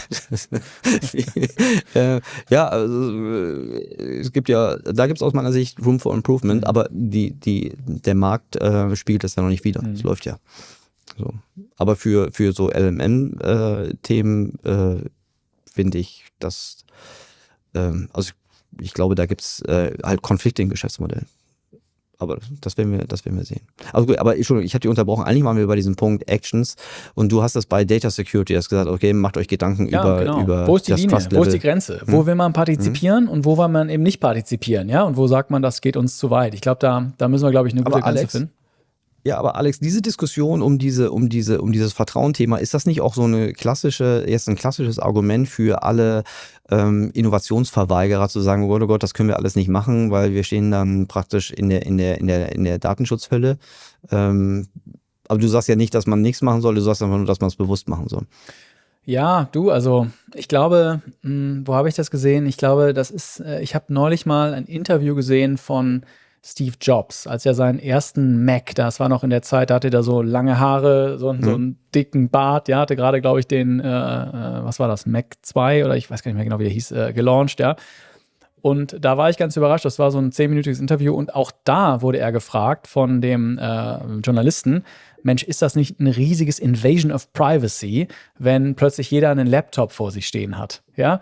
äh, ja, also es gibt ja, da gibt es aus meiner Sicht Room for Improvement, aber die, die, der Markt äh, spielt das ja noch nicht wieder. Es mhm. läuft ja. So. Aber für, für so L M M-Themen äh, äh, finde ich, dass ähm, also ich, ich glaube, da gibt es äh, halt Konflikte im Geschäftsmodell. Aber das werden wir, das werden wir sehen. Also gut, aber Entschuldigung, ich habe dich unterbrochen. Eigentlich waren wir bei diesem Punkt Actions und du hast das bei Data Security, hast gesagt, okay, macht euch Gedanken ja, über, genau. über wo ist die das Linie, Trust-Level. Wo ist die Grenze? Hm. Wo will man partizipieren hm. und wo will man eben nicht partizipieren? Ja, und wo sagt man, das geht uns zu weit? Ich glaube, da, da müssen wir, glaube ich, eine gute aber Grenze Alex, finden. Ja, aber Alex, diese Diskussion um diese, um diese, um dieses Vertrauensthema, ist das nicht auch so eine klassische, jetzt ein klassisches Argument für alle ähm, Innovationsverweigerer zu sagen, oh Gott, oh Gott, das können wir alles nicht machen, weil wir stehen dann praktisch in der, in der, in der, in der Datenschutzhölle. Ähm, aber du sagst ja nicht, dass man nichts machen soll, du sagst einfach nur, dass man es bewusst machen soll. Ja, du, also ich glaube, mh, wo habe ich das gesehen? Ich glaube, das ist, äh, ich habe neulich mal ein Interview gesehen von Steve Jobs, als er seinen ersten Mac, das war noch in der Zeit, da hatte er so lange Haare, so, mhm. so einen dicken Bart, ja, hatte gerade, glaube ich, den, äh, was war das, Mac zwei oder ich weiß gar nicht mehr genau, wie der hieß, äh, gelauncht, ja. Und da war ich ganz überrascht, das war so ein zehnminütiges Interview und auch da wurde er gefragt von dem äh, Journalisten, Mensch, ist das nicht ein riesiges Invasion of Privacy, wenn plötzlich jeder einen Laptop vor sich stehen hat, ja?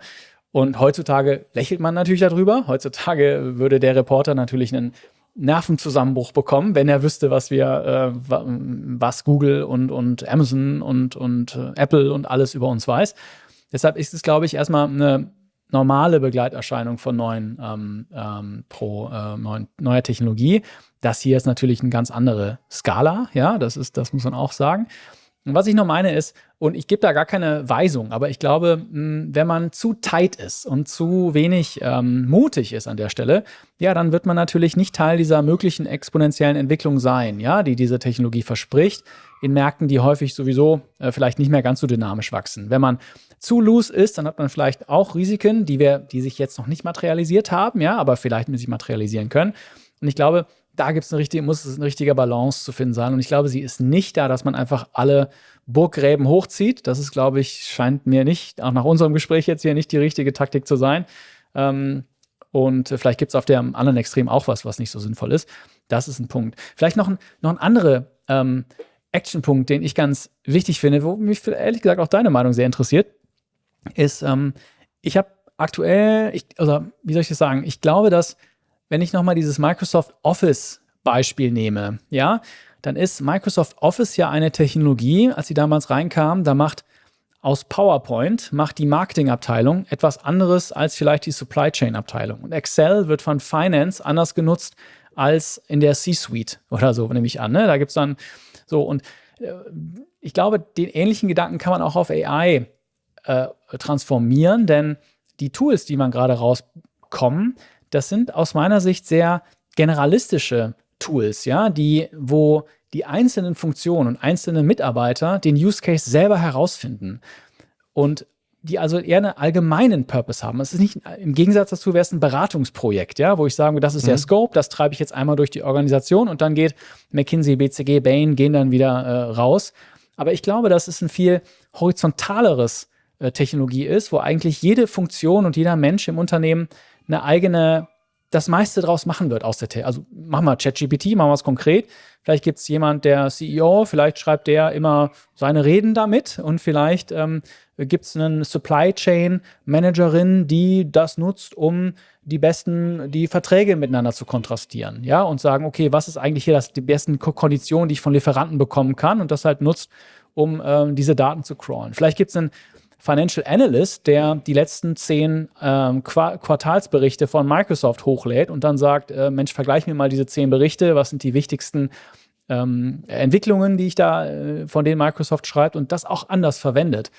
Und heutzutage lächelt man natürlich darüber. Heutzutage würde der Reporter natürlich einen Nervenzusammenbruch bekommen, wenn er wüsste, was wir, äh, was Google und, und Amazon und, und äh, Apple und alles über uns weiß. Deshalb ist es, glaube ich, erstmal eine normale Begleiterscheinung von neuen ähm, ähm, pro äh, neuen, neuer Technologie. Das hier ist natürlich eine ganz andere Skala, ja, das ist, das muss man auch sagen. Und was ich noch meine ist, und ich gebe da gar keine Weisung, aber ich glaube, wenn man zu tight ist und zu wenig ähm, mutig ist an der Stelle, ja, dann wird man natürlich nicht Teil dieser möglichen exponentiellen Entwicklung sein, ja, die diese Technologie verspricht, in Märkten, die häufig sowieso äh, vielleicht nicht mehr ganz so dynamisch wachsen. Wenn man zu loose ist, dann hat man vielleicht auch Risiken, die wir, die sich jetzt noch nicht materialisiert haben, ja, aber vielleicht sich materialisieren können. Und ich glaube, da gibt's eine richtige, muss es eine richtige Balance zu finden sein. Und ich glaube, sie ist nicht da, dass man einfach alle Burggräben hochzieht. Das ist, glaube ich, scheint mir nicht, auch nach unserem Gespräch jetzt hier, nicht die richtige Taktik zu sein. Ähm, und vielleicht gibt es auf dem anderen Extrem auch was, was nicht so sinnvoll ist. Das ist ein Punkt. Vielleicht noch ein, noch ein anderer ähm, Actionpunkt, den ich ganz wichtig finde, wo mich ehrlich gesagt auch deine Meinung sehr interessiert, ist, ähm, ich habe aktuell, ich, oder wie soll ich das sagen, ich glaube, dass wenn ich nochmal dieses Microsoft Office-Beispiel nehme, ja, dann ist Microsoft Office ja eine Technologie, als sie damals reinkam, da macht aus PowerPoint, macht die Marketingabteilung etwas anderes als vielleicht die Supply Chain-Abteilung. Und Excel wird von Finance anders genutzt als in der C-Suite oder so, nehme ich an. Ne? Da gibt es dann so, und äh, ich glaube, den ähnlichen Gedanken kann man auch auf A I äh, transformieren, denn die Tools, die man gerade rauskommen, das sind aus meiner Sicht sehr generalistische Tools, ja, die, wo die einzelnen Funktionen und einzelne Mitarbeiter den Use Case selber herausfinden und die also eher einen allgemeinen Purpose haben. Es ist nicht, im Gegensatz dazu wäre es ein Beratungsprojekt, ja, wo ich sage, das ist mhm. der Scope, das treibe ich jetzt einmal durch die Organisation und dann geht McKinsey, B C G, Bain, gehen dann wieder äh, raus. Aber ich glaube, dass es ein viel horizontaleres äh, Technologie ist, wo eigentlich jede Funktion und jeder Mensch im Unternehmen eine eigene, das meiste draus machen wird aus der Te- Also machen wir ChatGPT, machen wir es konkret. Vielleicht gibt es jemand, der C E O, vielleicht schreibt der immer seine Reden damit und vielleicht ähm, gibt es einen Supply Chain Managerin, die das nutzt, um die besten, die Verträge miteinander zu kontrastieren, ja, und sagen, okay, was ist eigentlich hier das, die besten Ko- Konditionen, die ich von Lieferanten bekommen kann und das halt nutzt, um ähm, diese Daten zu crawlen. Vielleicht gibt es einen Financial Analyst, der die letzten zehn ähm, Qu- Quartalsberichte von Microsoft hochlädt und dann sagt, äh, Mensch, vergleich mir mal diese zehn Berichte, was sind die wichtigsten ähm, Entwicklungen, die ich da, äh, von denen Microsoft schreibt und das auch anders verwendet.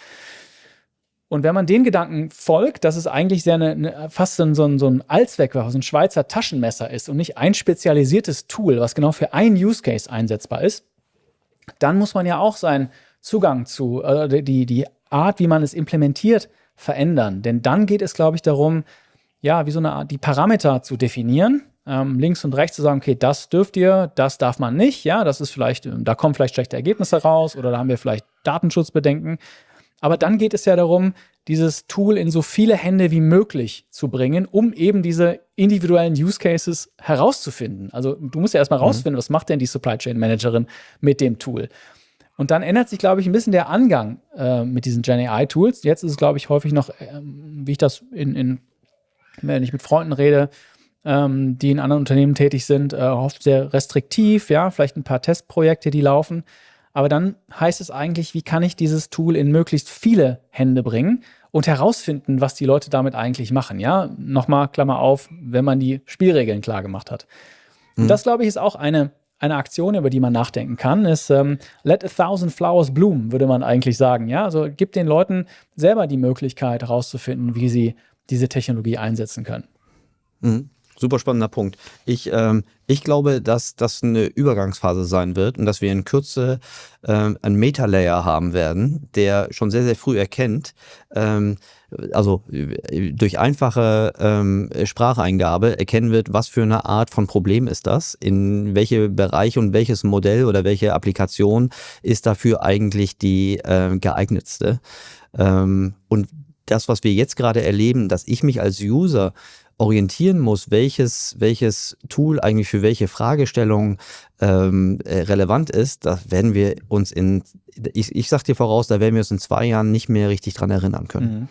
Und wenn man den Gedanken folgt, dass es eigentlich sehr eine, eine, fast so ein, so ein Allzweckwaffe, so ein Schweizer Taschenmesser ist und nicht ein spezialisiertes Tool, was genau für einen Use Case einsetzbar ist, dann muss man ja auch seinen Zugang zu, äh, die, die Art, wie man es implementiert, verändern. Denn dann geht es, glaube ich, darum, ja, wie so eine Art, die Parameter zu definieren, ähm, links und rechts zu sagen, okay, das dürft ihr, das darf man nicht, ja, das ist vielleicht, da kommen vielleicht schlechte Ergebnisse raus oder da haben wir vielleicht Datenschutzbedenken. Aber dann geht es ja darum, dieses Tool in so viele Hände wie möglich zu bringen, um eben diese individuellen Use Cases herauszufinden. Also du musst ja erstmal rausfinden, mhm. was macht denn die Supply Chain Managerin mit dem Tool? Und dann ändert sich, glaube ich, ein bisschen der Angang äh, mit diesen Gen A I-Tools. Jetzt ist es, glaube ich, häufig noch, ähm, wie ich das in, in, wenn ich mit Freunden rede, ähm, die in anderen Unternehmen tätig sind, äh, oft sehr restriktiv, ja, vielleicht ein paar Testprojekte, die laufen. Aber dann heißt es eigentlich, wie kann ich dieses Tool in möglichst viele Hände bringen und herausfinden, was die Leute damit eigentlich machen. Ja, nochmal, Klammer auf, wenn man die Spielregeln klar gemacht hat. Mhm. Und das, glaube ich, ist auch eine Eine Aktion, über die man nachdenken kann, ist ähm, let a thousand flowers bloom, würde man eigentlich sagen. Ja? Also gibt den Leuten selber die Möglichkeit herauszufinden, wie sie diese Technologie einsetzen können. Mhm. Super spannender Punkt. Ich, ähm, ich glaube, dass das eine Übergangsphase sein wird und dass wir in Kürze ähm, einen Meta-Layer haben werden, der schon sehr, sehr früh erkennt, ähm, also durch einfache ähm, Spracheingabe erkennen wird, was für eine Art von Problem ist das, in welche Bereiche und welches Modell oder welche Applikation ist dafür eigentlich die äh, geeignetste. Ähm, und das, was wir jetzt gerade erleben, dass ich mich als User orientieren muss, welches, welches Tool eigentlich für welche Fragestellung ähm, relevant ist, da werden wir uns in, ich, ich sag dir voraus, da werden wir uns in zwei Jahren nicht mehr richtig dran erinnern können.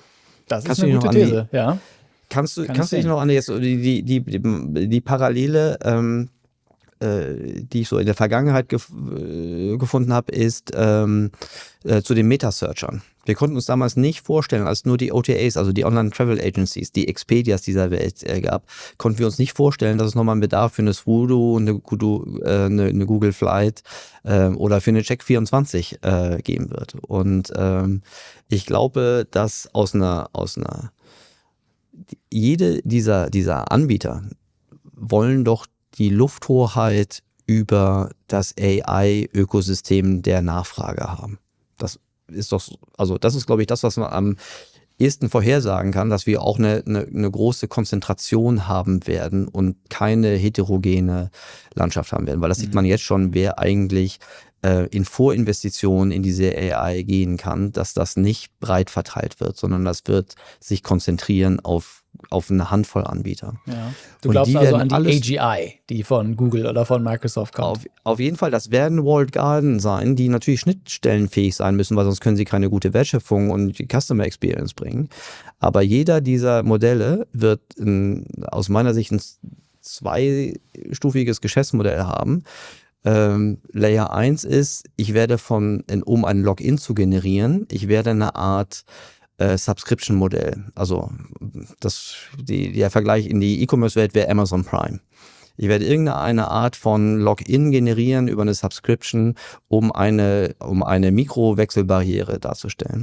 Das Kannst ist eine du dich gute noch an die- These, ja. Kannst du, Kann kannst du ich dich sehen. noch an jetzt so die, die, die, die Parallele, ähm, äh, die ich so in der Vergangenheit gef äh, gefunden habe, ist ähm, äh, zu den Meta-Searchern. Wir konnten uns damals nicht vorstellen, als nur die O T As, also die Online-Travel-Agencies, die Expedias dieser Welt äh, gab, konnten wir uns nicht vorstellen, dass es nochmal einen Bedarf für eine Swoodoo, eine, Kudu, äh, eine, eine Google Flight äh, oder für eine Check vierundzwanzig äh, geben wird. Und ähm, ich glaube, dass aus einer, aus einer jede dieser, dieser Anbieter wollen doch die Lufthoheit über das A I-Ökosystem der Nachfrage haben. Das ist doch, also das ist, glaube ich, das, was man am ehesten vorhersagen kann, dass wir auch eine, eine, eine große Konzentration haben werden und keine heterogene Landschaft haben werden. Weil das sieht man jetzt schon, wer eigentlich äh, in Vorinvestitionen in diese A I gehen kann, dass das nicht breit verteilt wird, sondern das wird sich konzentrieren auf, auf eine Handvoll Anbieter. Ja. Du Und glaubst die also werden an die alles- A G I, die von Google oder von Microsoft kommt. Auf, auf jeden Fall, das werden Walled Garden sein, die natürlich schnittstellenfähig sein müssen, weil sonst können sie keine gute Wertschöpfung und die Customer Experience bringen. Aber jeder dieser Modelle wird ein, aus meiner Sicht ein zweistufiges Geschäftsmodell haben. Ähm, Layer eins ist, ich werde von, um ein Login zu generieren, ich werde eine Art äh, Subscription-Modell. Also das, die, der Vergleich in die E-Commerce-Welt wäre Amazon Prime. Ich werde irgendeine Art von Login generieren über eine Subscription, um eine, um eine Mikrowechselbarriere darzustellen.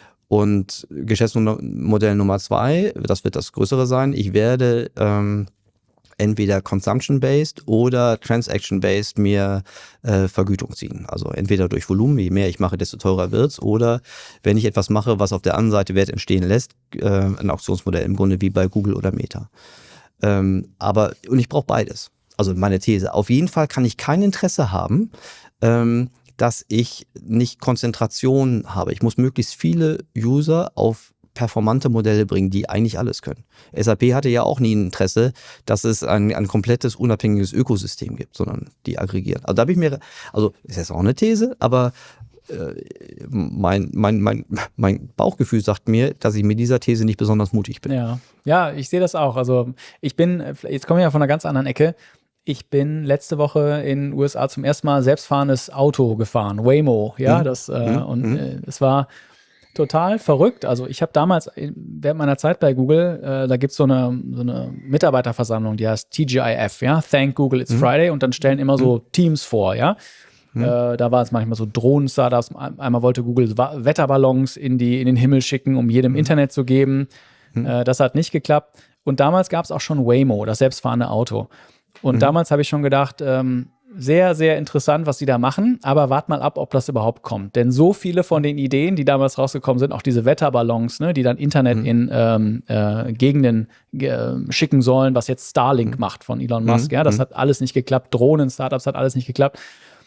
Und Geschäftsmodell Nummer zwei, das wird das größere sein, ich werde ähm, entweder Consumption-based oder Transaction-based mir äh, Vergütung ziehen. Also entweder durch Volumen, je mehr ich mache, desto teurer wird's, oder wenn ich etwas mache, was auf der anderen Seite Wert entstehen lässt, äh, ein Auktionsmodell im Grunde wie bei Google oder Meta. Ähm, aber, und ich brauche beides. Also meine These, auf jeden Fall kann ich kein Interesse haben, ähm, dass ich nicht Konzentration habe. Ich muss möglichst viele User auf performante Modelle bringen, die eigentlich alles können. S A P hatte ja auch nie ein Interesse, dass es ein, ein komplettes unabhängiges Ökosystem gibt, sondern die aggregieren. Also da habe ich mir, also ist jetzt auch eine These, aber äh, mein, mein, mein, mein Bauchgefühl sagt mir, dass ich mit dieser These nicht besonders mutig bin. Ja, ja, ich sehe das auch. Also ich bin, jetzt komme ich ja von einer ganz anderen Ecke. Ich bin letzte Woche in den U S A zum ersten Mal selbstfahrendes Auto gefahren, Waymo, ja, Mhm. das äh, Mhm. und Mhm. äh, es war total verrückt. Also ich habe damals während meiner Zeit bei Google, äh, da gibt es so eine, so eine Mitarbeiterversammlung, die heißt T G I F, ja, Thank Google It's Mhm. Friday, und dann stellen immer so Teams vor, ja. Mhm. Äh, da war es manchmal so Drohnen-Startups. Einmal wollte Google Wa- Wetterballons in, die, in den Himmel schicken, um jedem Internet zu geben. Mhm. Äh, das hat nicht geklappt. Und damals gab es auch schon Waymo, das selbstfahrende Auto. Und Mhm. damals habe ich schon gedacht, ähm, sehr, sehr interessant, was die da machen, aber wart mal ab, ob das überhaupt kommt. Denn so viele von den Ideen, die damals rausgekommen sind, auch diese Wetterballons, ne, die dann Internet Mhm. in ähm, äh, Gegenden äh, schicken sollen, was jetzt Starlink macht von Elon Mhm. Musk, ja, das Mhm. hat alles nicht geklappt. Drohnen, Startups hat alles nicht geklappt.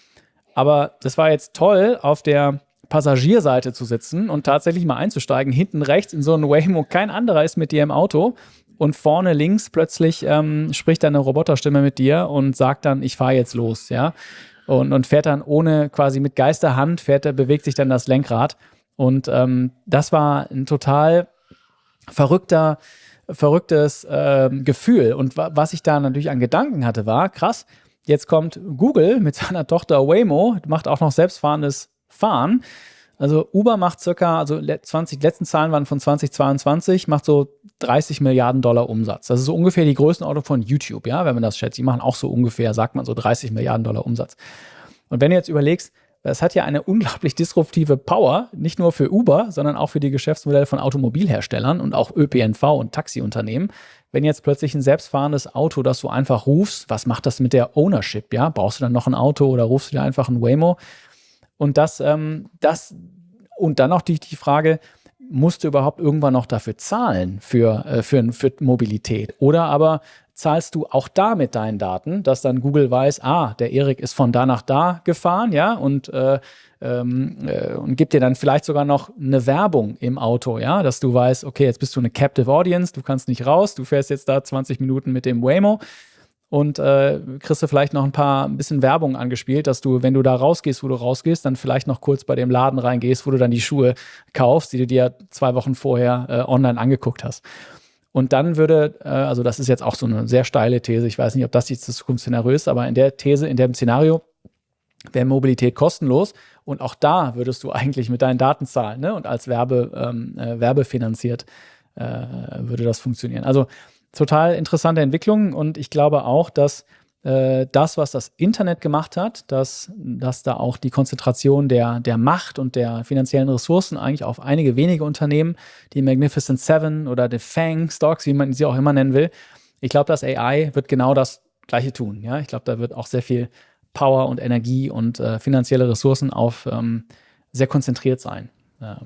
Aber das war jetzt toll, auf der Passagierseite zu sitzen und tatsächlich mal einzusteigen, hinten rechts in so ein Waymo, kein anderer ist mit dir im Auto. Und vorne links plötzlich ähm, spricht dann eine Roboterstimme mit dir und sagt dann, ich fahre jetzt los, ja. Und, und fährt dann ohne, quasi mit Geisterhand, fährt, bewegt sich dann das Lenkrad. Und ähm, das war ein total verrückter, verrücktes ähm, Gefühl. Und wa was ich da natürlich an Gedanken hatte, war, krass, jetzt kommt Google mit seiner Tochter Waymo, macht auch noch selbstfahrendes Fahren. Also Uber macht circa, also zwanzig, die letzten Zahlen waren von zwanzig zweiundzwanzig, macht so dreißig Milliarden Dollar Umsatz. Das ist so ungefähr die Größenordnung von YouTube, ja, wenn man das schätzt. Die machen auch so ungefähr, sagt man so dreißig Milliarden Dollar Umsatz. Und wenn du jetzt überlegst, das hat ja eine unglaublich disruptive Power, nicht nur für Uber, sondern auch für die Geschäftsmodelle von Automobilherstellern und auch Ö P N V und Taxiunternehmen. Wenn jetzt plötzlich ein selbstfahrendes Auto, das du einfach rufst, was macht das mit der Ownership, ja? Brauchst du dann noch ein Auto oder rufst du dir einfach ein Waymo? Und das, ähm, das, und dann noch die, die Frage, musst du überhaupt irgendwann noch dafür zahlen für, äh, für, für Mobilität? Oder aber zahlst du auch da mit deinen Daten, dass dann Google weiß, ah, der Erik ist von da nach da gefahren, ja, und, äh, ähm, äh, und gibt dir dann vielleicht sogar noch eine Werbung im Auto, ja, dass du weißt, okay, jetzt bist du eine Captive Audience, du kannst nicht raus, du fährst jetzt da zwanzig Minuten mit dem Waymo. und äh, kriegst du vielleicht noch ein paar ein bisschen Werbung angespielt, dass du, wenn du da rausgehst, wo du rausgehst, dann vielleicht noch kurz bei dem Laden reingehst, wo du dann die Schuhe kaufst, die du dir zwei Wochen vorher äh, online angeguckt hast. Und dann würde, äh, also das ist jetzt auch so eine sehr steile These, ich weiß nicht, ob das jetzt das Zukunftsszenario ist, aber in der These, in dem Szenario wäre Mobilität kostenlos und auch da würdest du eigentlich mit deinen Daten zahlen, ne? Und als Werbe, ähm, äh, werbefinanziert äh, würde das funktionieren. Also total interessante Entwicklung und ich glaube auch, dass äh, das, was das Internet gemacht hat, dass, dass da auch die Konzentration der, der Macht und der finanziellen Ressourcen eigentlich auf einige wenige Unternehmen, die Magnificent Seven oder die Fang Stocks, wie man sie auch immer nennen will, ich glaube, das A I wird genau das Gleiche tun. Ja? Ich glaube, da wird auch sehr viel Power und Energie und äh, finanzielle Ressourcen auf ähm, sehr konzentriert sein. Ja.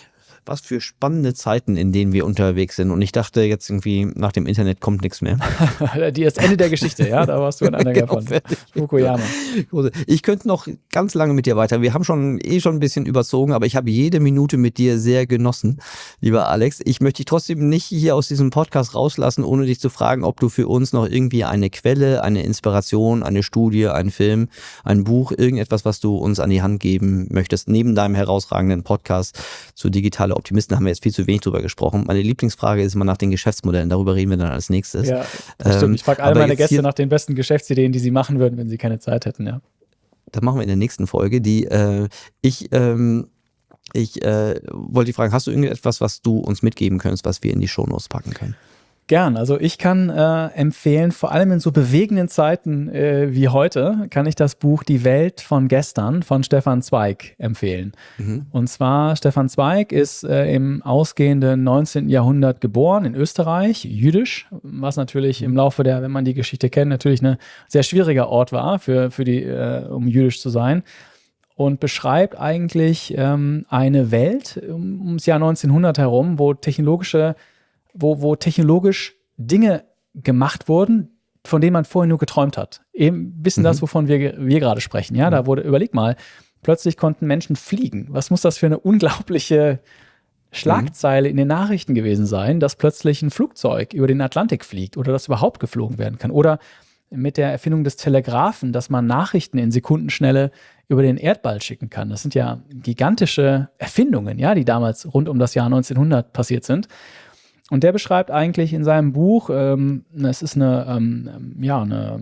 Was für spannende Zeiten, in denen wir unterwegs sind. Und ich dachte jetzt irgendwie, nach dem Internet kommt nichts mehr. Die ist Ende der Geschichte, ja, da warst du ein anderer Genau, von fertig. Fukuyama. Ich könnte noch ganz lange mit dir weiter. Wir haben schon eh schon ein bisschen überzogen, aber ich habe jede Minute mit dir sehr genossen, lieber Alex. Ich möchte dich trotzdem nicht hier aus diesem Podcast rauslassen, ohne dich zu fragen, ob du für uns noch irgendwie eine Quelle, eine Inspiration, eine Studie, einen Film, ein Buch, irgendetwas, was du uns an die Hand geben möchtest, neben deinem herausragenden Podcast zu digitale Optimisten, haben wir jetzt viel zu wenig drüber gesprochen. Meine Lieblingsfrage ist immer nach den Geschäftsmodellen. Darüber reden wir dann als nächstes. Ja, das stimmt. Ich frage alle aber meine jetzt Gäste hier- nach den besten Geschäftsideen, die sie machen würden, wenn sie keine Zeit hätten, ja. Das machen wir in der nächsten Folge. Die äh, ich ähm, ich äh, wollte dich fragen, hast du irgendetwas, was du uns mitgeben könntest, was wir in die Shownotes packen können? Gern. Also ich kann äh, empfehlen, vor allem in so bewegenden Zeiten äh, wie heute, kann ich das Buch Die Welt von gestern von Stefan Zweig empfehlen. Mhm. Und zwar, Stefan Zweig ist äh, im ausgehenden neunzehnten Jahrhundert geboren in Österreich, jüdisch, was natürlich im Laufe der, wenn man die Geschichte kennt, natürlich ein sehr schwieriger Ort war, für, für die, äh, um jüdisch zu sein. Und beschreibt eigentlich ähm, eine Welt um, ums Jahr neunzehnhundert herum, wo technologische Wo, wo technologisch Dinge gemacht wurden, von denen man vorher nur geträumt hat. Eben ein bisschen Mhm. das, wovon wir, wir gerade sprechen. Ja, da wurde, überleg mal, plötzlich konnten Menschen fliegen. Was muss das für eine unglaubliche Schlagzeile in den Nachrichten gewesen sein, dass plötzlich ein Flugzeug über den Atlantik fliegt oder das überhaupt geflogen werden kann? Oder mit der Erfindung des Telegraphen, dass man Nachrichten in Sekundenschnelle über den Erdball schicken kann. Das sind ja gigantische Erfindungen, ja, die damals rund um das Jahr neunzehnhundert passiert sind. Und der beschreibt eigentlich in seinem Buch, ähm, es ist eine, ähm, ja, eine,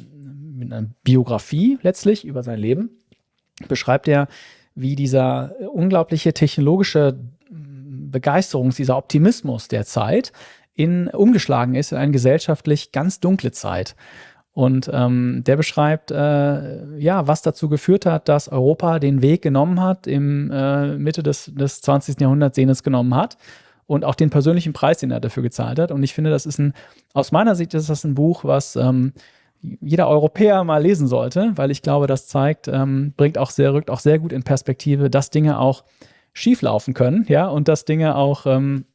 eine Biografie letztlich über sein Leben, beschreibt er, wie dieser unglaubliche technologische Begeisterung, dieser Optimismus der Zeit in, umgeschlagen ist in eine gesellschaftlich ganz dunkle Zeit. Und ähm, der beschreibt, äh, ja, was dazu geführt hat, dass Europa den Weg genommen hat, im äh, Mitte des, des zwanzigsten Jahrhunderts, den es genommen hat. Und auch den persönlichen Preis, den er dafür gezahlt hat. Und ich finde, das ist ein, aus meiner Sicht ist das ein Buch, was ähm, jeder Europäer mal lesen sollte, weil ich glaube, das zeigt, ähm, bringt auch sehr, rückt auch sehr gut in Perspektive, dass Dinge auch schief laufen können, ja, und dass Dinge auch, ähm,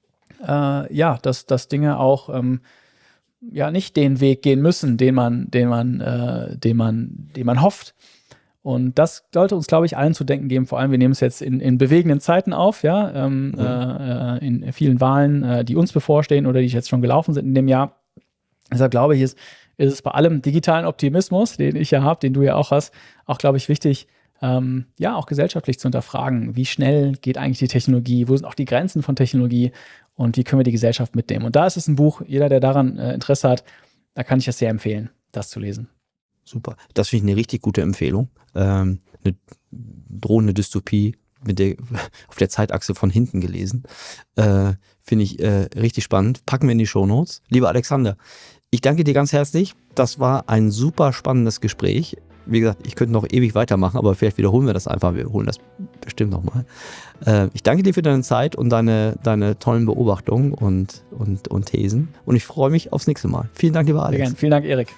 äh, ja, dass, dass Dinge auch, ähm, ja, nicht den Weg gehen müssen, den man, den man, äh, den man, den man hofft. Und das sollte uns, glaube ich, allen zu denken geben. Vor allem, wir nehmen es jetzt in, in bewegenden Zeiten auf, ja, ähm, mhm. äh, in vielen Wahlen, äh, die uns bevorstehen oder die jetzt schon gelaufen sind in dem Jahr. Deshalb glaube ich, ist, ist es bei allem digitalen Optimismus, den ich ja habe, den du ja auch hast, auch, glaube ich, wichtig, ähm, ja, auch gesellschaftlich zu hinterfragen. Wie schnell geht eigentlich die Technologie? Wo sind auch die Grenzen von Technologie? Und wie können wir die Gesellschaft mitnehmen? Und da ist es ein Buch, jeder, der daran äh, Interesse hat, da kann ich es sehr empfehlen, das zu lesen. Super. Das finde ich eine richtig gute Empfehlung. Ähm, eine drohende Dystopie mit der, auf der Zeitachse von hinten gelesen. Äh, finde ich äh, richtig spannend. Packen wir in die Shownotes. Lieber Alexander, ich danke dir ganz herzlich. Das war ein super spannendes Gespräch. Wie gesagt, ich könnte noch ewig weitermachen, aber vielleicht wiederholen wir das einfach. Wir holen das bestimmt nochmal. Äh, ich danke dir für deine Zeit und deine, deine tollen Beobachtungen und, und, und Thesen. Und ich freue mich aufs nächste Mal. Vielen Dank, lieber Alex. Sehr gern. Vielen Dank, Erik.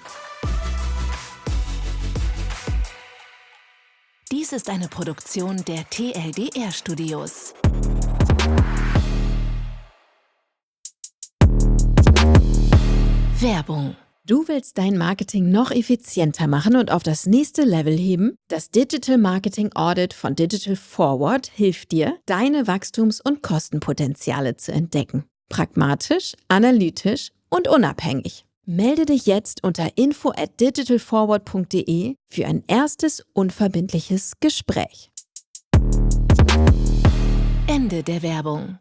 Dies ist eine Produktion der T L D R Studios. Werbung. Du willst dein Marketing noch effizienter machen und auf das nächste Level heben? Das Digital Marketing Audit von Digital Forward hilft dir, deine Wachstums- und Kostenpotenziale zu entdecken. Pragmatisch, analytisch und unabhängig. Melde dich jetzt unter info at digitalforward punkt de für ein erstes unverbindliches Gespräch. Ende der Werbung.